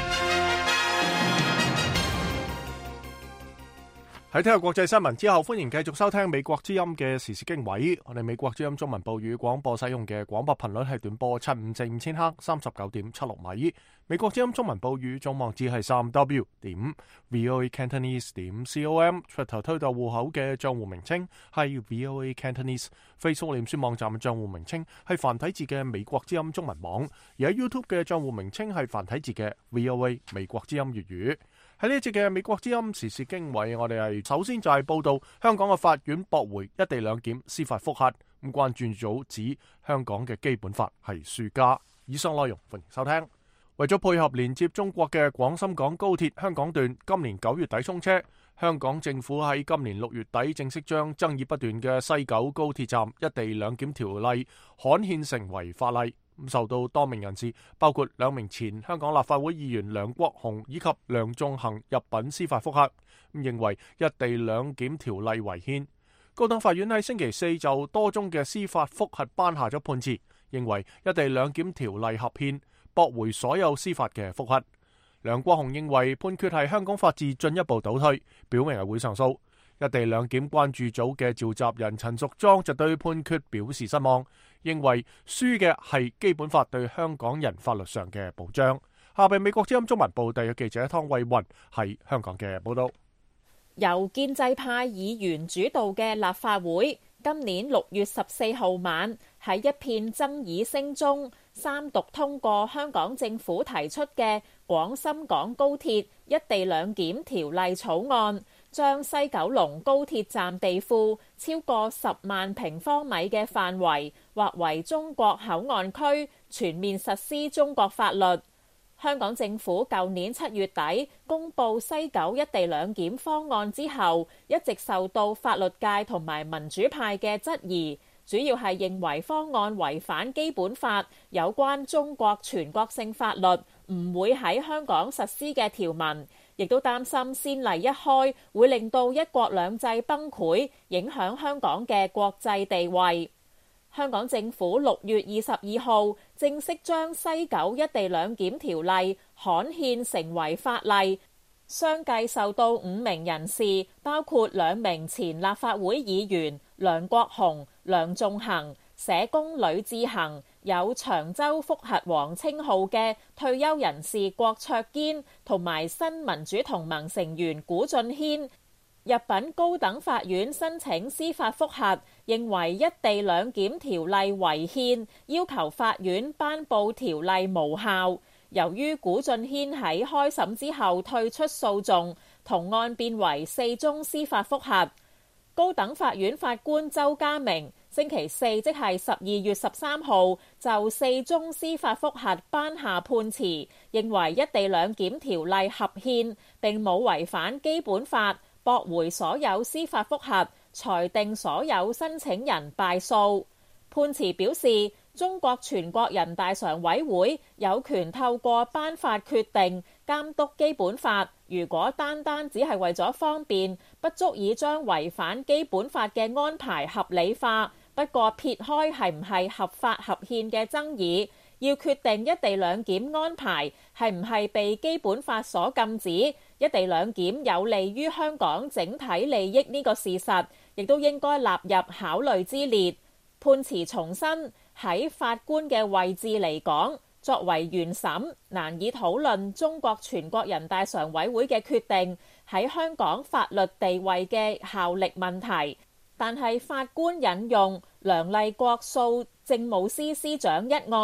喺聽日國際新聞之後，歡迎繼續收聽美國之音嘅時事經緯。我哋美國之音中文部語廣播使用嘅廣播頻率係短波七五四五千赫，三十九點七六米。美國之音中文部語總網址係三 w 點 voa cantonese 點 com。出頭推到戶口嘅賬戶名稱係 voa cantonese。Facebook 臉書網站嘅賬戶名稱係繁體字嘅美國之音中文網，而喺 YouTube 嘅賬戶名稱係繁體字嘅 voa 美國之音粵語。喺呢一節嘅美國之音時事經緯，我哋係首先就係報道香港嘅法院駁回一地兩檢司法覆核。咁關注組指香港嘅基本法係輸家。以上內容歡迎收聽。為咗配合連接中國嘅廣深港高鐵香港段今年九月底通車，香港政府喺今年六月底正式將爭議不斷嘅西九高鐵站一地兩檢條例刊憲成為法例。受到多名人士，包括兩名前香港立法會議員梁國雄以及梁頌恆入稟司法覆核，認為一地兩檢條例違憲。高等法院喺星期四就多宗嘅司法覆核頒下咗判詞，認為一地兩檢條例合憲，駁回所有司法嘅覆核。梁國雄認為判決係香港法治進一步倒退，表明係會上訴。一地兩檢關注組嘅召集人陳淑莊就對判決表示失望，認為輸嘅係基本法對香港人法律上嘅保障。下邊美國之音中文部特約記者湯慧雲喺香港嘅報道。 由建制派議員主導嘅立法會今年六月十四號晚喺一片爭議聲中三讀通過香港政府提出嘅廣深港高鐵一地兩檢條例草案，將西九龍高鐵站地庫超過十萬平方米嘅範圍劃為中國口岸區，全面實施中國法律。香港政府舊年七月底公布西九一地兩檢方案之後，一直受到法律界同埋民主派嘅質疑，主要係認為方案違反基本法有關中國全國性法律唔會喺香港實施嘅條文，亦都擔心先例一開會令到一國兩制崩潰，影響香港嘅國際地位。香港政府六月二十二號正式將西九一地兩檢條例刊憲成為法例，相繼受到五名人士，包括兩名前立法會議員梁國雄、梁頌恆、社工呂志恆，有長洲覆核王稱號嘅退休人士郭卓堅，同埋新民主同盟成員古俊軒，入稟高等法院申請司法覆核，認為一地兩檢條例違憲，要求法院頒布條例無效。由於古俊軒喺開審之後退出訴訟，同案變為四宗司法覆核。高等法院法官周家明星期四即係十二月十三號就四宗司法覆核頒下判詞，認為一地兩檢條例合憲，並冇違反基本法，駁回所有司法覆核，裁定所有申請人敗訴。判詞表示，中國全國人大常委會有權透過頒發決定監督基本法，如果單單只係為咗方便，不足以將違反基本法嘅安排合理化。不過撇開係唔係合法合憲嘅爭議，要決定一地兩檢安排係唔係被基本法所禁止，一地兩檢有利於香港整體利益呢個事實，亦都應該納入考慮之列。判詞重申，喺法官嘅位置嚟講，作為原審，難以討論中國全國人大常委會嘅決定喺香港法律地位嘅效力問題。但係法官引用梁麗國訴政務司司長一案，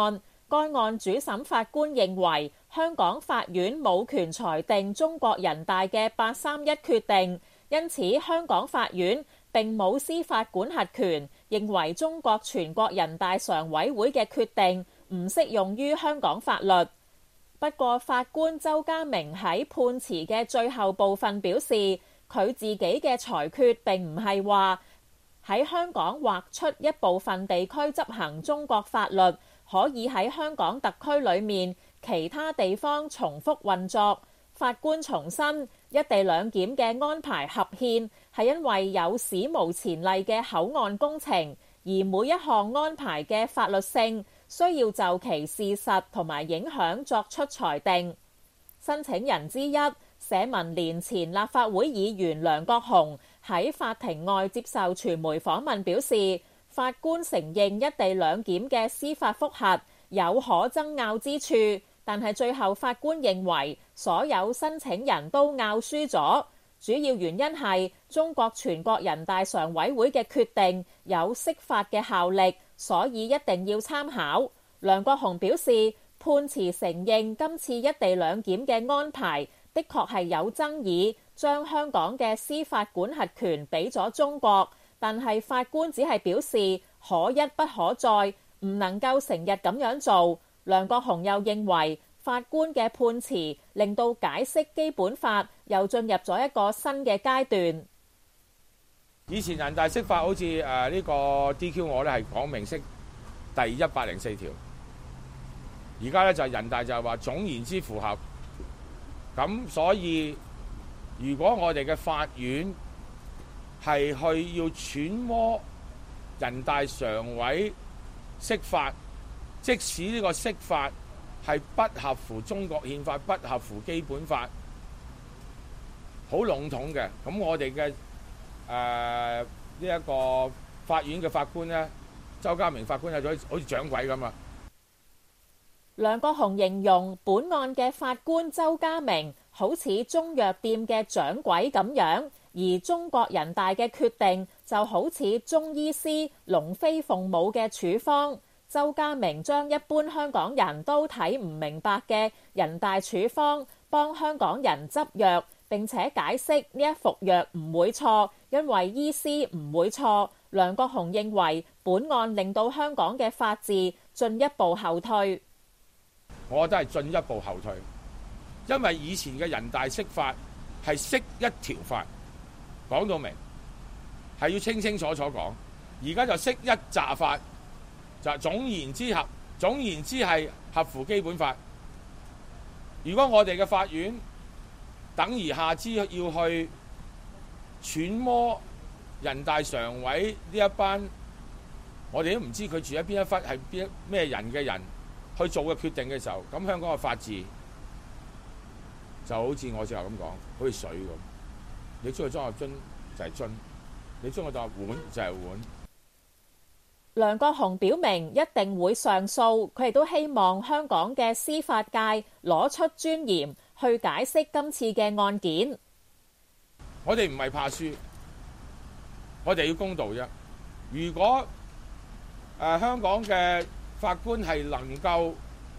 該案主審法官認為香港法院冇權裁定中國人大嘅八三一決定，因此香港法院並冇司法管轄權，認為中國全國人大常委會嘅決定唔適用於香港法律。不過法官周家明喺判詞嘅最後部分表示，佢自己嘅裁決並唔係話喺香港劃出一部分地區執行中國法律，可以喺香港特區裏面其他地方重複運作。法官重申一地兩檢嘅安排合憲，係因為有史無前例嘅口岸工程，而每一項安排嘅法律性需要就其事實同埋影響作出裁定。申請人之一社民連前立法會議員梁國雄喺法庭外接受傳媒訪問表示，法官承認一地兩檢嘅司法覆核有可爭拗之處，但係最後法官認為所有申請人都拗輸咗，主要原因係中國全國人大常委會嘅決定有釋法嘅效力，所以一定要參考。梁國雄表示，判詞承認今次一地兩檢嘅安排的確係有爭議，將香港嘅司法管轄權俾咗中國，但係法官只係表示可一不可再，唔能夠成日咁樣做。梁國雄又認為法官嘅判詞令到解釋基本法又進入咗一個新嘅階段。 以前人大釋法好似誒呢個 D Q 我咧係講明釋第一百零四條，而家咧就係人大就係話總言之符合，咁所以如果我哋嘅法院係去要揣摩人大常委釋法，即使呢個釋法係不合乎中國憲法、不合乎基本法，好籠統嘅，咁我哋嘅誒呢一個法院嘅法官呢，周家明法官係好似掌櫃咁啊。 梁國雄形容本案嘅法官周家明好似中藥店嘅掌櫃咁樣，而中國人大嘅決定就好似中醫師龍飛鳳舞嘅處方。周家明將一般香港人都睇唔明白嘅人大處方幫香港人執藥，並且解釋呢一服藥唔會錯，因為醫師唔會錯。梁國雄認為本案令到香港嘅法治進一步後退。 我覺得係進一步後退，因為以前嘅人大釋法係釋一條法，講到明係要清清楚楚講，而家就釋一紮法，就總言之合，總言之係合乎基本法。如果我哋嘅法院等而下之要去揣摩人大常委呢一班，我哋都唔知佢住喺邊一忽係邊咩人嘅人去做嘅決定嘅時候，咁香港嘅法治就好似我之後咁講，好似水咁。你將佢裝入樽就係樽，你將佢當碗就係碗。 梁國雄表明一定會上訴，佢亦都希望香港嘅司法界攞出尊嚴去解釋今次嘅案件。 我哋唔係怕輸，我哋要公道啫。如果誒、呃、香港嘅法官係能夠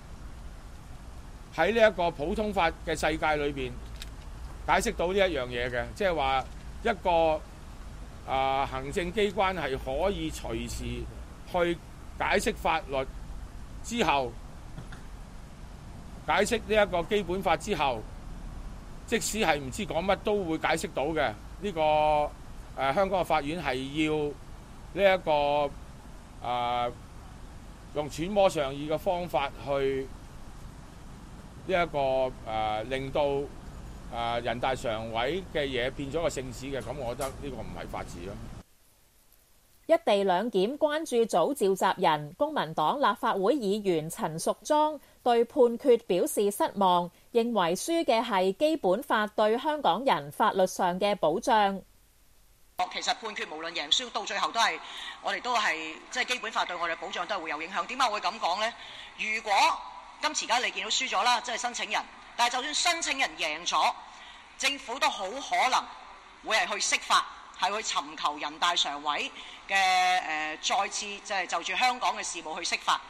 喺呢一個普通法嘅世界裏邊解釋到呢一樣嘢嘅，即係話一個啊、呃、行政機關係可以隨時去解釋法律之後，解釋呢一個基本法之後，即使係唔知講乜都會解釋到嘅。呢、這個誒、呃、香港嘅法院係要呢一個啊。呃用揣摩上意嘅方法去呢、這、一個誒、呃，令到誒、呃、人大常委嘅嘢變咗個聖旨嘅，咁我覺得呢個唔係法治咯。 一地兩檢關注組召集人公民黨立法會議員陳淑莊對判決表示失望，認為輸嘅係基本法對香港人法律上嘅保障。 其實判決無論贏輸，到最後都係我哋都係即係基本法對我哋保障都係會有影響。點解我會咁講呢？如果今次而家你見到輸咗啦，即係申請人，但係就算申請人贏咗，政府都好可能會係去釋法，係去尋求人大常委嘅誒、呃、再次即係就住香港嘅事務去釋法。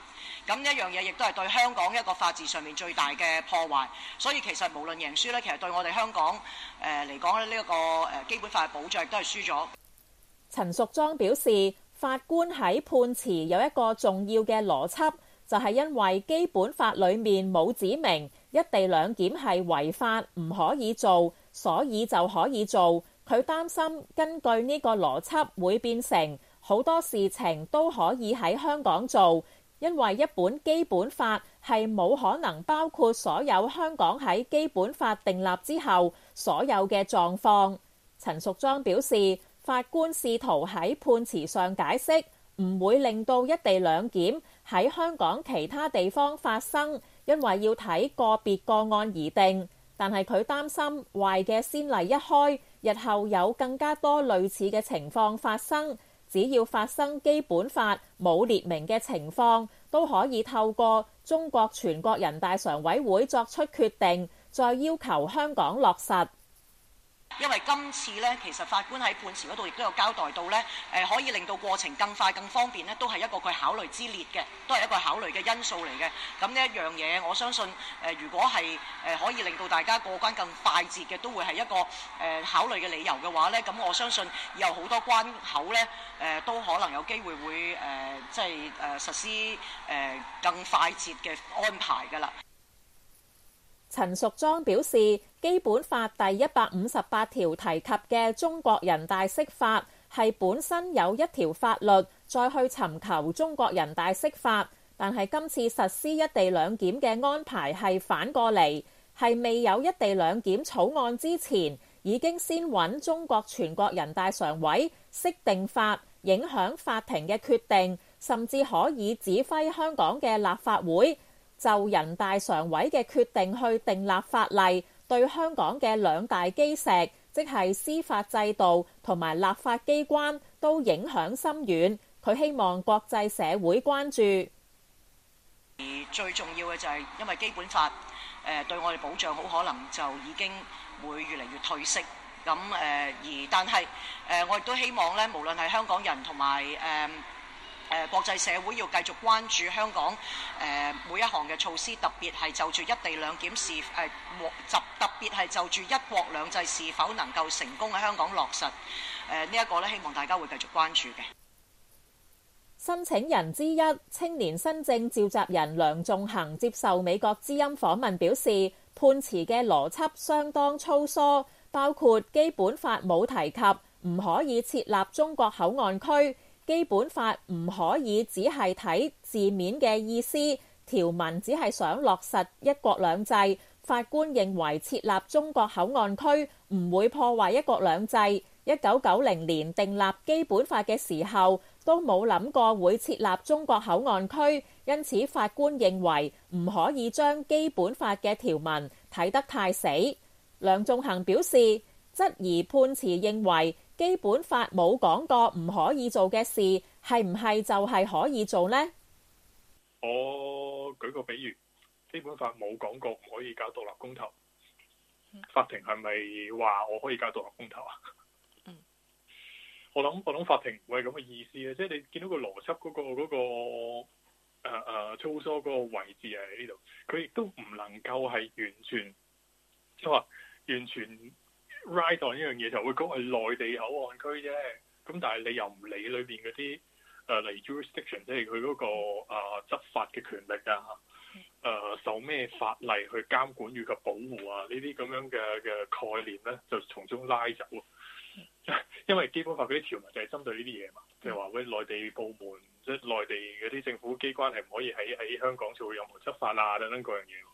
咁呢一樣嘢亦都係對香港一個法治上面最大嘅破壞。所以其實無論贏輸咧，其實對我哋香港誒嚟講咧，呢一個誒基本法嘅保障亦都係輸咗。 陳淑莊表示，法官喺判詞有一個重要嘅邏輯，就係因為基本法裡面冇指明一地兩檢係違法唔可以做，所以就可以做。佢擔心根據呢個邏輯會變成好多事情都可以喺香港做，因為一本基本法係冇可能包括所有香港喺基本法訂立之後所有嘅狀況。陳淑莊表示，法官試圖喺判詞上解釋，唔會令到一地兩檢喺香港其他地方發生，因為要睇個別個案而定。但係佢擔心壞嘅先例一開，日後有更加多類似嘅情況發生。只要發生基本法冇列明嘅情況，都可以透過中國全國人大常委會作出決定，再要求香港落實。 因為今次咧，其實法官喺判詞嗰度亦都有交代到咧，誒可以令到過程更快、更方便咧，都係一個佢考慮之列嘅，都係一個考慮嘅因素嚟嘅。咁呢一樣嘢，我相信誒，如果係誒可以令到大家過關更快捷嘅，都會係一個誒考慮嘅理由嘅話咧，咁我相信以後好多關口咧，誒都可能有機會會誒即係誒實施誒更快捷嘅安排㗎啦。 陳淑莊表示，《基本法》第一百五十八條提及嘅中國人大釋法係本身有一條法律，再去尋求中國人大釋法，但係今次實施一地兩檢嘅安排係反過嚟，係未有一地兩檢草案之前，已經先揾中國全國人大常委釋定法，影響法庭嘅決定，甚至可以指揮香港嘅立法會就人大常委嘅決定去訂立法例，對香港嘅兩大基石，即係司法制度同埋立法機關，都影響深遠。佢希望國際社會關注。 而最重要嘅就係因為基本法誒對我哋保障好可能就已經會越嚟越退色。咁誒而但係誒我亦都希望咧，無論係香港人同埋誒誒國際社會要繼續關注香港誒每一項嘅措施，特別係就住一地兩檢是誒特特別係就住一國兩制是否能夠成功喺香港落實誒呢一個咧，希望大家會繼續關注嘅。 申請人之一青年新政召集人梁頌恆接受美國之音訪問表示，判詞嘅邏輯相當粗疏，包括基本法冇提及唔可以設立中國口岸區。基本法唔可以只係睇字面嘅意思，條文只係想落實一國兩制。法官認為設立中國口岸區唔會破壞一國兩制。一九九零年訂立基本法嘅時候，都冇諗過會設立中國口岸區，因此法官認為唔可以將基本法嘅條文睇得太死。梁頌恆表示，質疑判詞認為基本法冇講過唔可以做嘅事，係唔係就係可以做呢？ 我舉個比喻，基本法冇講過唔可以搞獨立公投，法庭係咪話我可以搞獨立公投啊？嗯、我諗我諗法庭唔係咁嘅意思嘅，即係你見到個邏輯嗰個嗰、嗰個誒誒、呃、粗疏嗰個位置喺呢度，佢亦都唔能夠係完全即係話完全。Right on 呢樣嘢就會講係內地口岸區啫，咁但係你又唔理裏邊嗰啲誒例如 jurisdiction，即係佢嗰個誒、呃、執法嘅權力啊，誒、呃、受咩法例去監管與及保護啊，呢啲咁樣嘅嘅概念咧，就從中拉走。因為基本法嗰啲條文就係針對呢啲嘢嘛，即係話嗰啲內地部門，即係內地嗰啲政府機關係唔可以喺喺香港做任何執法啊等等嗰樣嘢。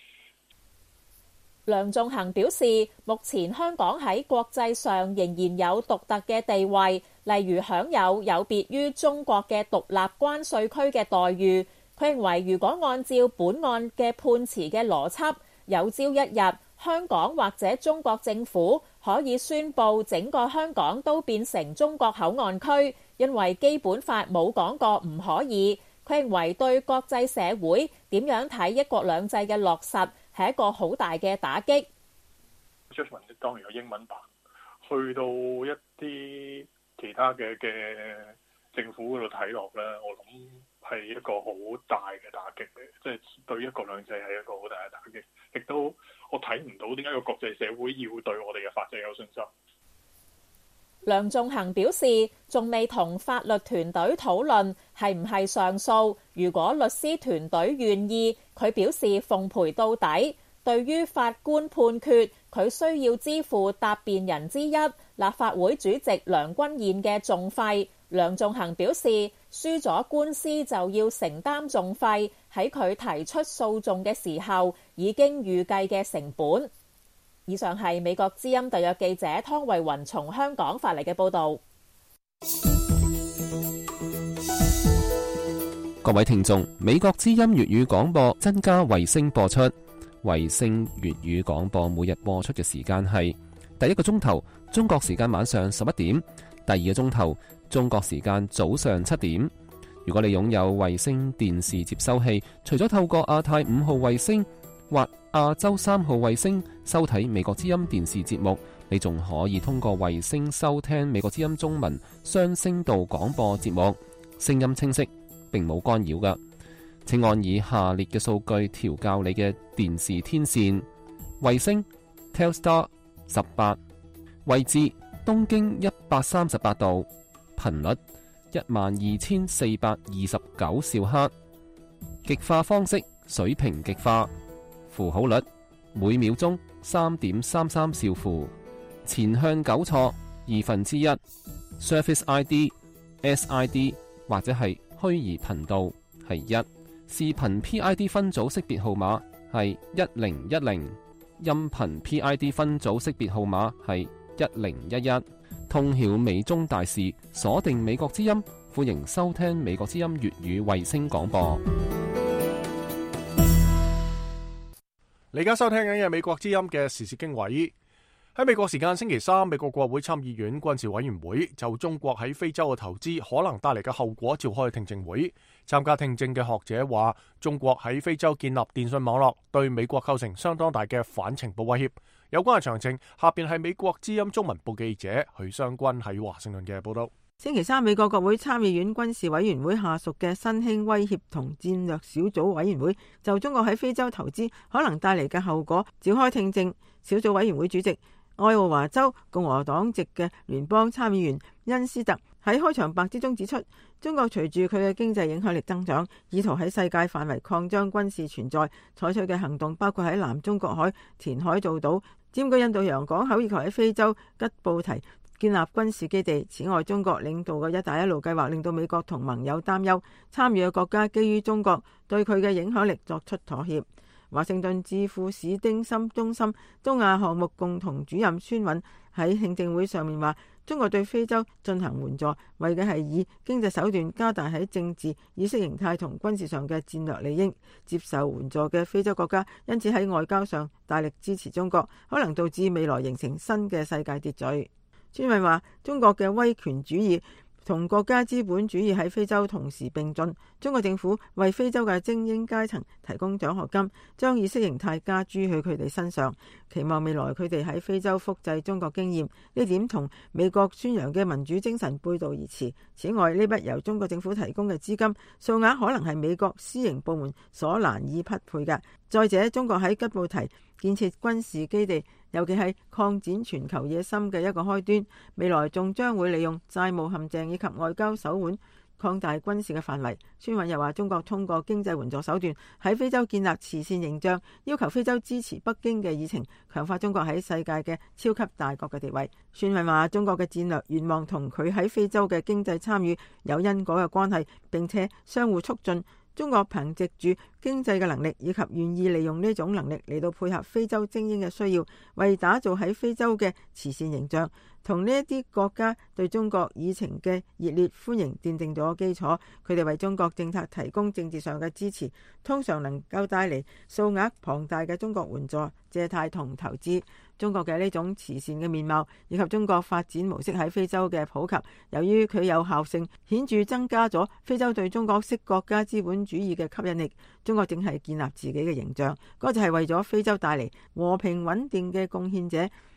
梁頌恆表示，目前香港喺國際上仍然有獨特嘅地位，例如享有有別於中國嘅獨立關稅區嘅待遇。佢認為，如果按照本案嘅判詞嘅邏輯，有朝一日香港或者中國政府可以宣布整個香港都變成中國口岸區，因為基本法冇講過唔可以。佢認為對國際社會點樣睇一國兩制嘅落實係一個好大嘅打擊。 judgment 當然有英文版，去到一啲其他嘅嘅政府嗰度睇落咧，我諗係一個好大嘅打擊嘅，即係對一國兩制係一個好大嘅打擊，亦都我睇唔到點解個國際社會要對我哋嘅法制有信心。 梁頌恆表示，仲未同法律團隊討論係唔係上訴，如果律師團隊願意，佢表示奉陪到底。對於法官判決，佢需要支付答辯人之一立法會主席梁君彥嘅訟費。梁頌恆表示，輸咗官司就要承擔訟費，喺佢提出訴訟嘅時候已經預計嘅成本。以上係美國之音特約記者湯慧雲從香港發嚟嘅報導。 各位聽眾，美國之音粵語廣播增加衛星播出。衛星粵語廣播每日播出嘅時間係第一個鐘頭中國時間晚上十一點，第二個鐘頭中國時間早上七點。如果你擁有衛星電視接收器，除咗透過亞太五號衛星或亞洲三號衛星收睇美國之音電視節目，你仲可以通過衛星收聽美國之音中文雙聲道廣播節目，聲音清晰，並冇干擾㗎。請按以下列嘅數據調校你嘅電視天線：衛星 Telstar 十八，位置東經一百三十八度，頻率一萬二千四百二十九兆赫，極化方式水平極化，符號率每秒鐘三點三三兆符，前向糾錯二分之一 ，Surface I D、S I D 或者係虛擬頻道係一。視頻 P I D 分組識別號碼係一零一零，音頻 P I D 分組識別號碼係一零一一。通曉美中大事，鎖定美國之音，歡迎收聽美國之音粵語衛星廣播。 你而家收聽緊嘅美國之音嘅時事經緯。喺美國時間星期三，美國國會參議院軍事委員會就中國喺非洲嘅投資可能帶嚟嘅後果召開聽證會。參加聽證嘅學者話，中國喺非洲建立電信網絡，對美國構成相當大嘅反情報威脅。有關嘅詳情，下邊係美國之音中文部記者許湘君喺華盛頓嘅報道。 星期三，美國國會參議院軍事委員會下屬嘅新興威脅同戰略小組委員會就中國喺非洲投資可能帶嚟嘅後果召開聽證。小組委員會主席愛奧華州共和黨籍嘅聯邦參議員恩斯特喺開場白之中指出，中國隨住佢嘅經濟影響力增長，意圖喺世界範圍擴張軍事存在，採取嘅行動包括喺南中國海填海造島、佔據印度洋港口以及喺非洲吉布提建立軍事基地。此外，中國領導嘅一帶一路計劃令到美國同盟友擔憂，參與嘅國家基於中國對佢嘅影響力作出妥協。華盛頓智庫史丁森中心東亞項目共同主任孫韻喺聽證會上面話，中國對非洲進行援助，為嘅係以經濟手段加大喺政治、意識形態同軍事上嘅戰略利益。接受援助嘅非洲國家因此喺外交上大力支持中國，可能導致未來形成新嘅世界秩序。孫韻話，中國嘅威權主義同國家資本主義喺非洲同時並進，中國政府為非洲嘅精英階層提供獎學金，將意識形態加諸去佢哋身上，期望未來佢哋喺非洲複製中國經驗。呢點同美國宣揚嘅民主精神背道而馳。此外，呢筆由中國政府提供嘅資金數額可能係美國私營部門所難以匹配嘅。再者，中國喺吉布提建設軍事基地，尤其係擴展全球野心嘅一個開端。未來仲將會利用債務陷阱以及外交手腕擴大軍事嘅範圍。孫韻又話，中國通過經濟援助手段喺非洲建立慈善形象，要求非洲支持北京嘅議程，強化中國喺世界嘅超級大國嘅地位。孫韻話，中國嘅戰略願望同佢喺非洲嘅經濟參與有因果嘅關係，並且相互促進。中國憑藉住經濟嘅能力以及願意利用呢種能力嚟到配合非洲精英嘅需要，為打造喺非洲嘅慈善形象同呢一啲國家對中國議程嘅熱烈歡迎奠定咗基礎。佢哋為中國政策提供政治上嘅支持，通常能夠帶嚟數額龐大嘅中國援助、借貸同投資。中國嘅呢種慈善嘅面貌以及中國發展模式喺非洲嘅普及，由於佢有效性，顯著增加咗非洲對中國式國家資本主義嘅吸引力。中國正係建立自己嘅形象，嗰就係為咗非洲帶嚟和平穩定嘅貢獻者。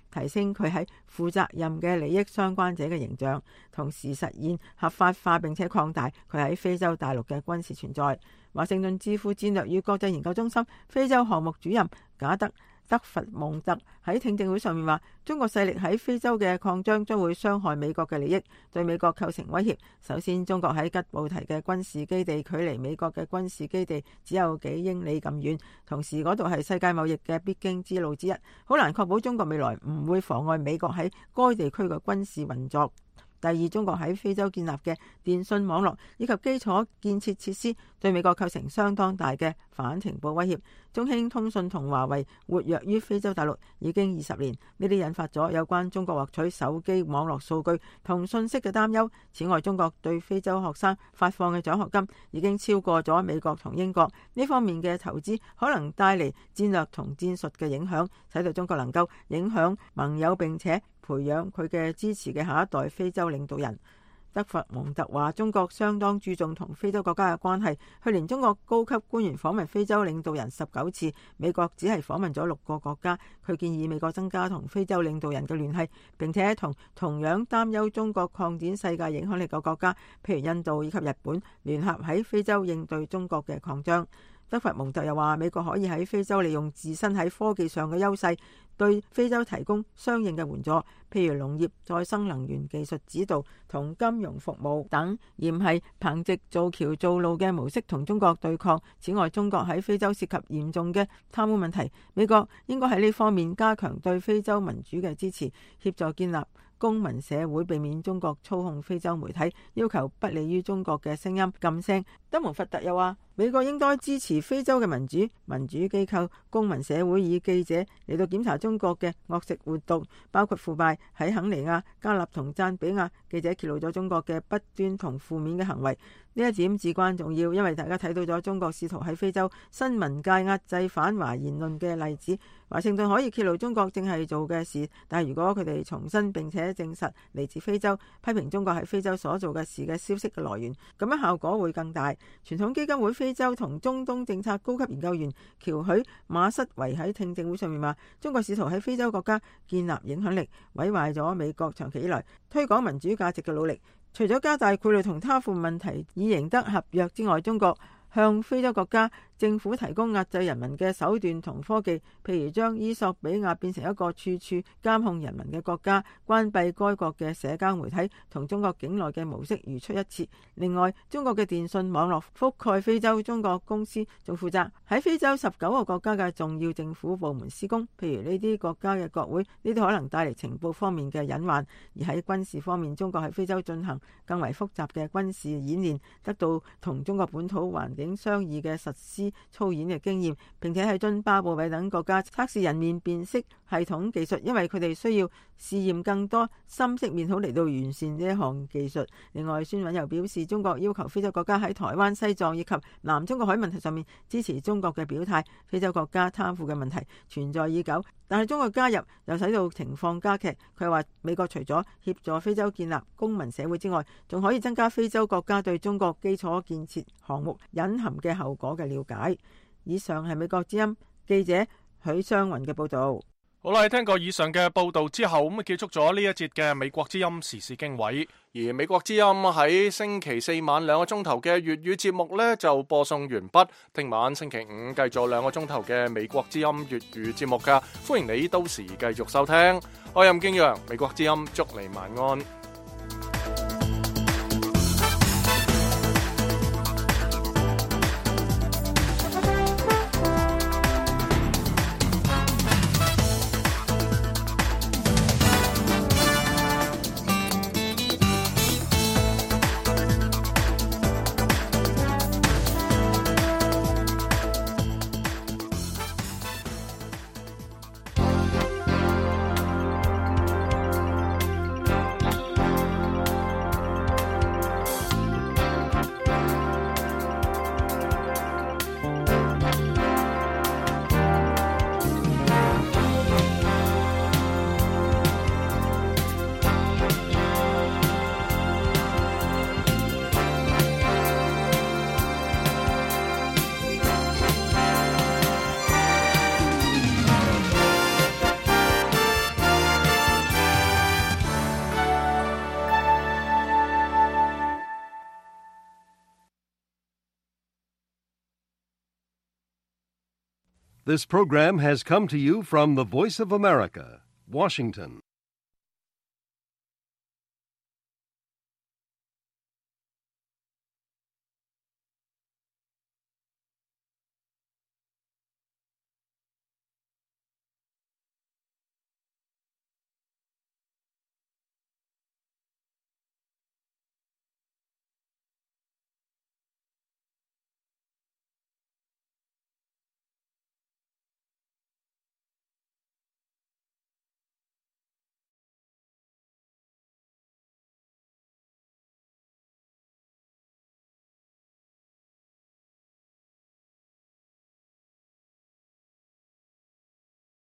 提升佢喺負責任嘅利益相關者嘅形象，同時實現合法化並且擴大佢喺非洲大陸嘅軍事存在。華盛頓智庫戰略與國際研究中心非洲項目主任賈德德弗蒙特喺聽證會上面話，中國勢力喺非洲嘅擴張將會傷害美國嘅利益，對美國構成威脅。首先，中國喺吉布提嘅軍事基地距離美國嘅軍事基地只有幾英里咁遠，同時嗰度係世界貿易嘅必經之路之一，好難確保中國未來唔會妨礙美國喺該地區嘅軍事運作。第二，中國喺非洲建立嘅電信網絡以及基礎建設設施對美國構成相當大嘅反情報威脅。中興通訊同華為活躍於非洲大陸已經二十年，呢啲引發咗有關中國獲取手機網絡數據同信息嘅擔憂。此外，中國對非洲學生發放嘅獎學金已經超過咗美國同英國，呢方面嘅投資可能帶嚟戰略同戰術嘅影響，使到中國能夠影響盟友並且培養佢嘅支持嘅下一代非洲領導人。德弗蒙特話，中國相當注重同非洲國家嘅關係。去年中國高級官員訪問非洲領導人十九次，美國只係訪問咗六個國家。佢建議美國增加同非洲領導人嘅聯繫，並且同同樣擔憂中國擴展世界影響力嘅國家，譬如印度以及日本，聯合喺非洲應對中國嘅擴張。德弗蒙特又話，美國可以喺非洲利用自身喺科技上嘅優勢，對非洲提供相應嘅援助，譬如農業、再生能源技術指導同金融服務等，而唔係憑藉造橋造路嘅模式同中國對抗。此外，中國喺非洲涉及嚴重嘅貪污問題，美國應該喺呢方面加強對非洲民主嘅支持，協助建立公民社會，避免中國操控非洲媒體，要求不利於中國嘅聲音禁聲。德蒙弗特又話，美國應該支持非洲嘅民主民主機構、公民社會以記者嚟到檢查中國嘅惡食活動，包括腐敗。喺肯尼亞、加納同贊比亞，記者揭露咗中國嘅不端同負面嘅行為，呢一點至關重要，因為大家睇到咗中國試圖喺非洲新聞界壓制反華言論嘅例子。華盛頓可以揭露中國正係做嘅事，但係如果佢哋重申並且證實嚟自非洲，批評中國喺非洲所做嘅事嘅消息嘅來源，咁樣效果會更大。傳統基金會非洲同中東政策高級研究員喬許馬瑟維喺聽證會上面話，中國試圖喺非洲國家建立影響力，毀壞咗美國長期以來推廣民主價值嘅努力。除咗加大賄賂同貪腐問題以贏得合約之外，中國向非洲國家政府提供壓制人民嘅手段同科技，譬如將伊索比亞變成一個處處監控人民嘅國家，關閉該國嘅社交媒體，同中國境內嘅模式如出一轍。另外，中國嘅電信網絡覆蓋非洲，中國公司仲負責喺非洲十九個國家嘅重要政府部門施工，譬如呢啲國家嘅國會，呢啲可能帶嚟情報方面嘅隱患。而喺軍事方面，中國喺非洲進行更為複雜嘅軍事演練，得到同中國本土環境相異嘅實施操演嘅經驗，並且喺津巴布韋等國家測試人面辨識系統技術，因為佢哋需要試驗更多深色面孔嚟到完善呢一項技術。另外，孫穩又表示，中國要求非洲國家喺台灣、西藏以及南中國海問題上面支持中國嘅表態。非洲國家貪腐嘅問題存在已久，但係中國加入又使到情況加劇。佢話美國除咗協助非洲建立公民社會之外，仲可以增加非洲國家對中國基礎建設項目隱含嘅後果嘅了解。以上係美國之音記者許湘雲嘅報道。 好啦，聽過以上嘅報道之後，咁啊結束咗呢一節嘅美國之音時事經緯。而美國之音喺星期四晚兩個鐘頭嘅粵語節目呢就播送完畢，聽晚星期五繼續兩個鐘頭嘅美國之音粵語節目噶，歡迎你到時繼續收聽。我係任敬陽，美國之音祝你晚安。 This program has come to you from the Voice of America, Washington.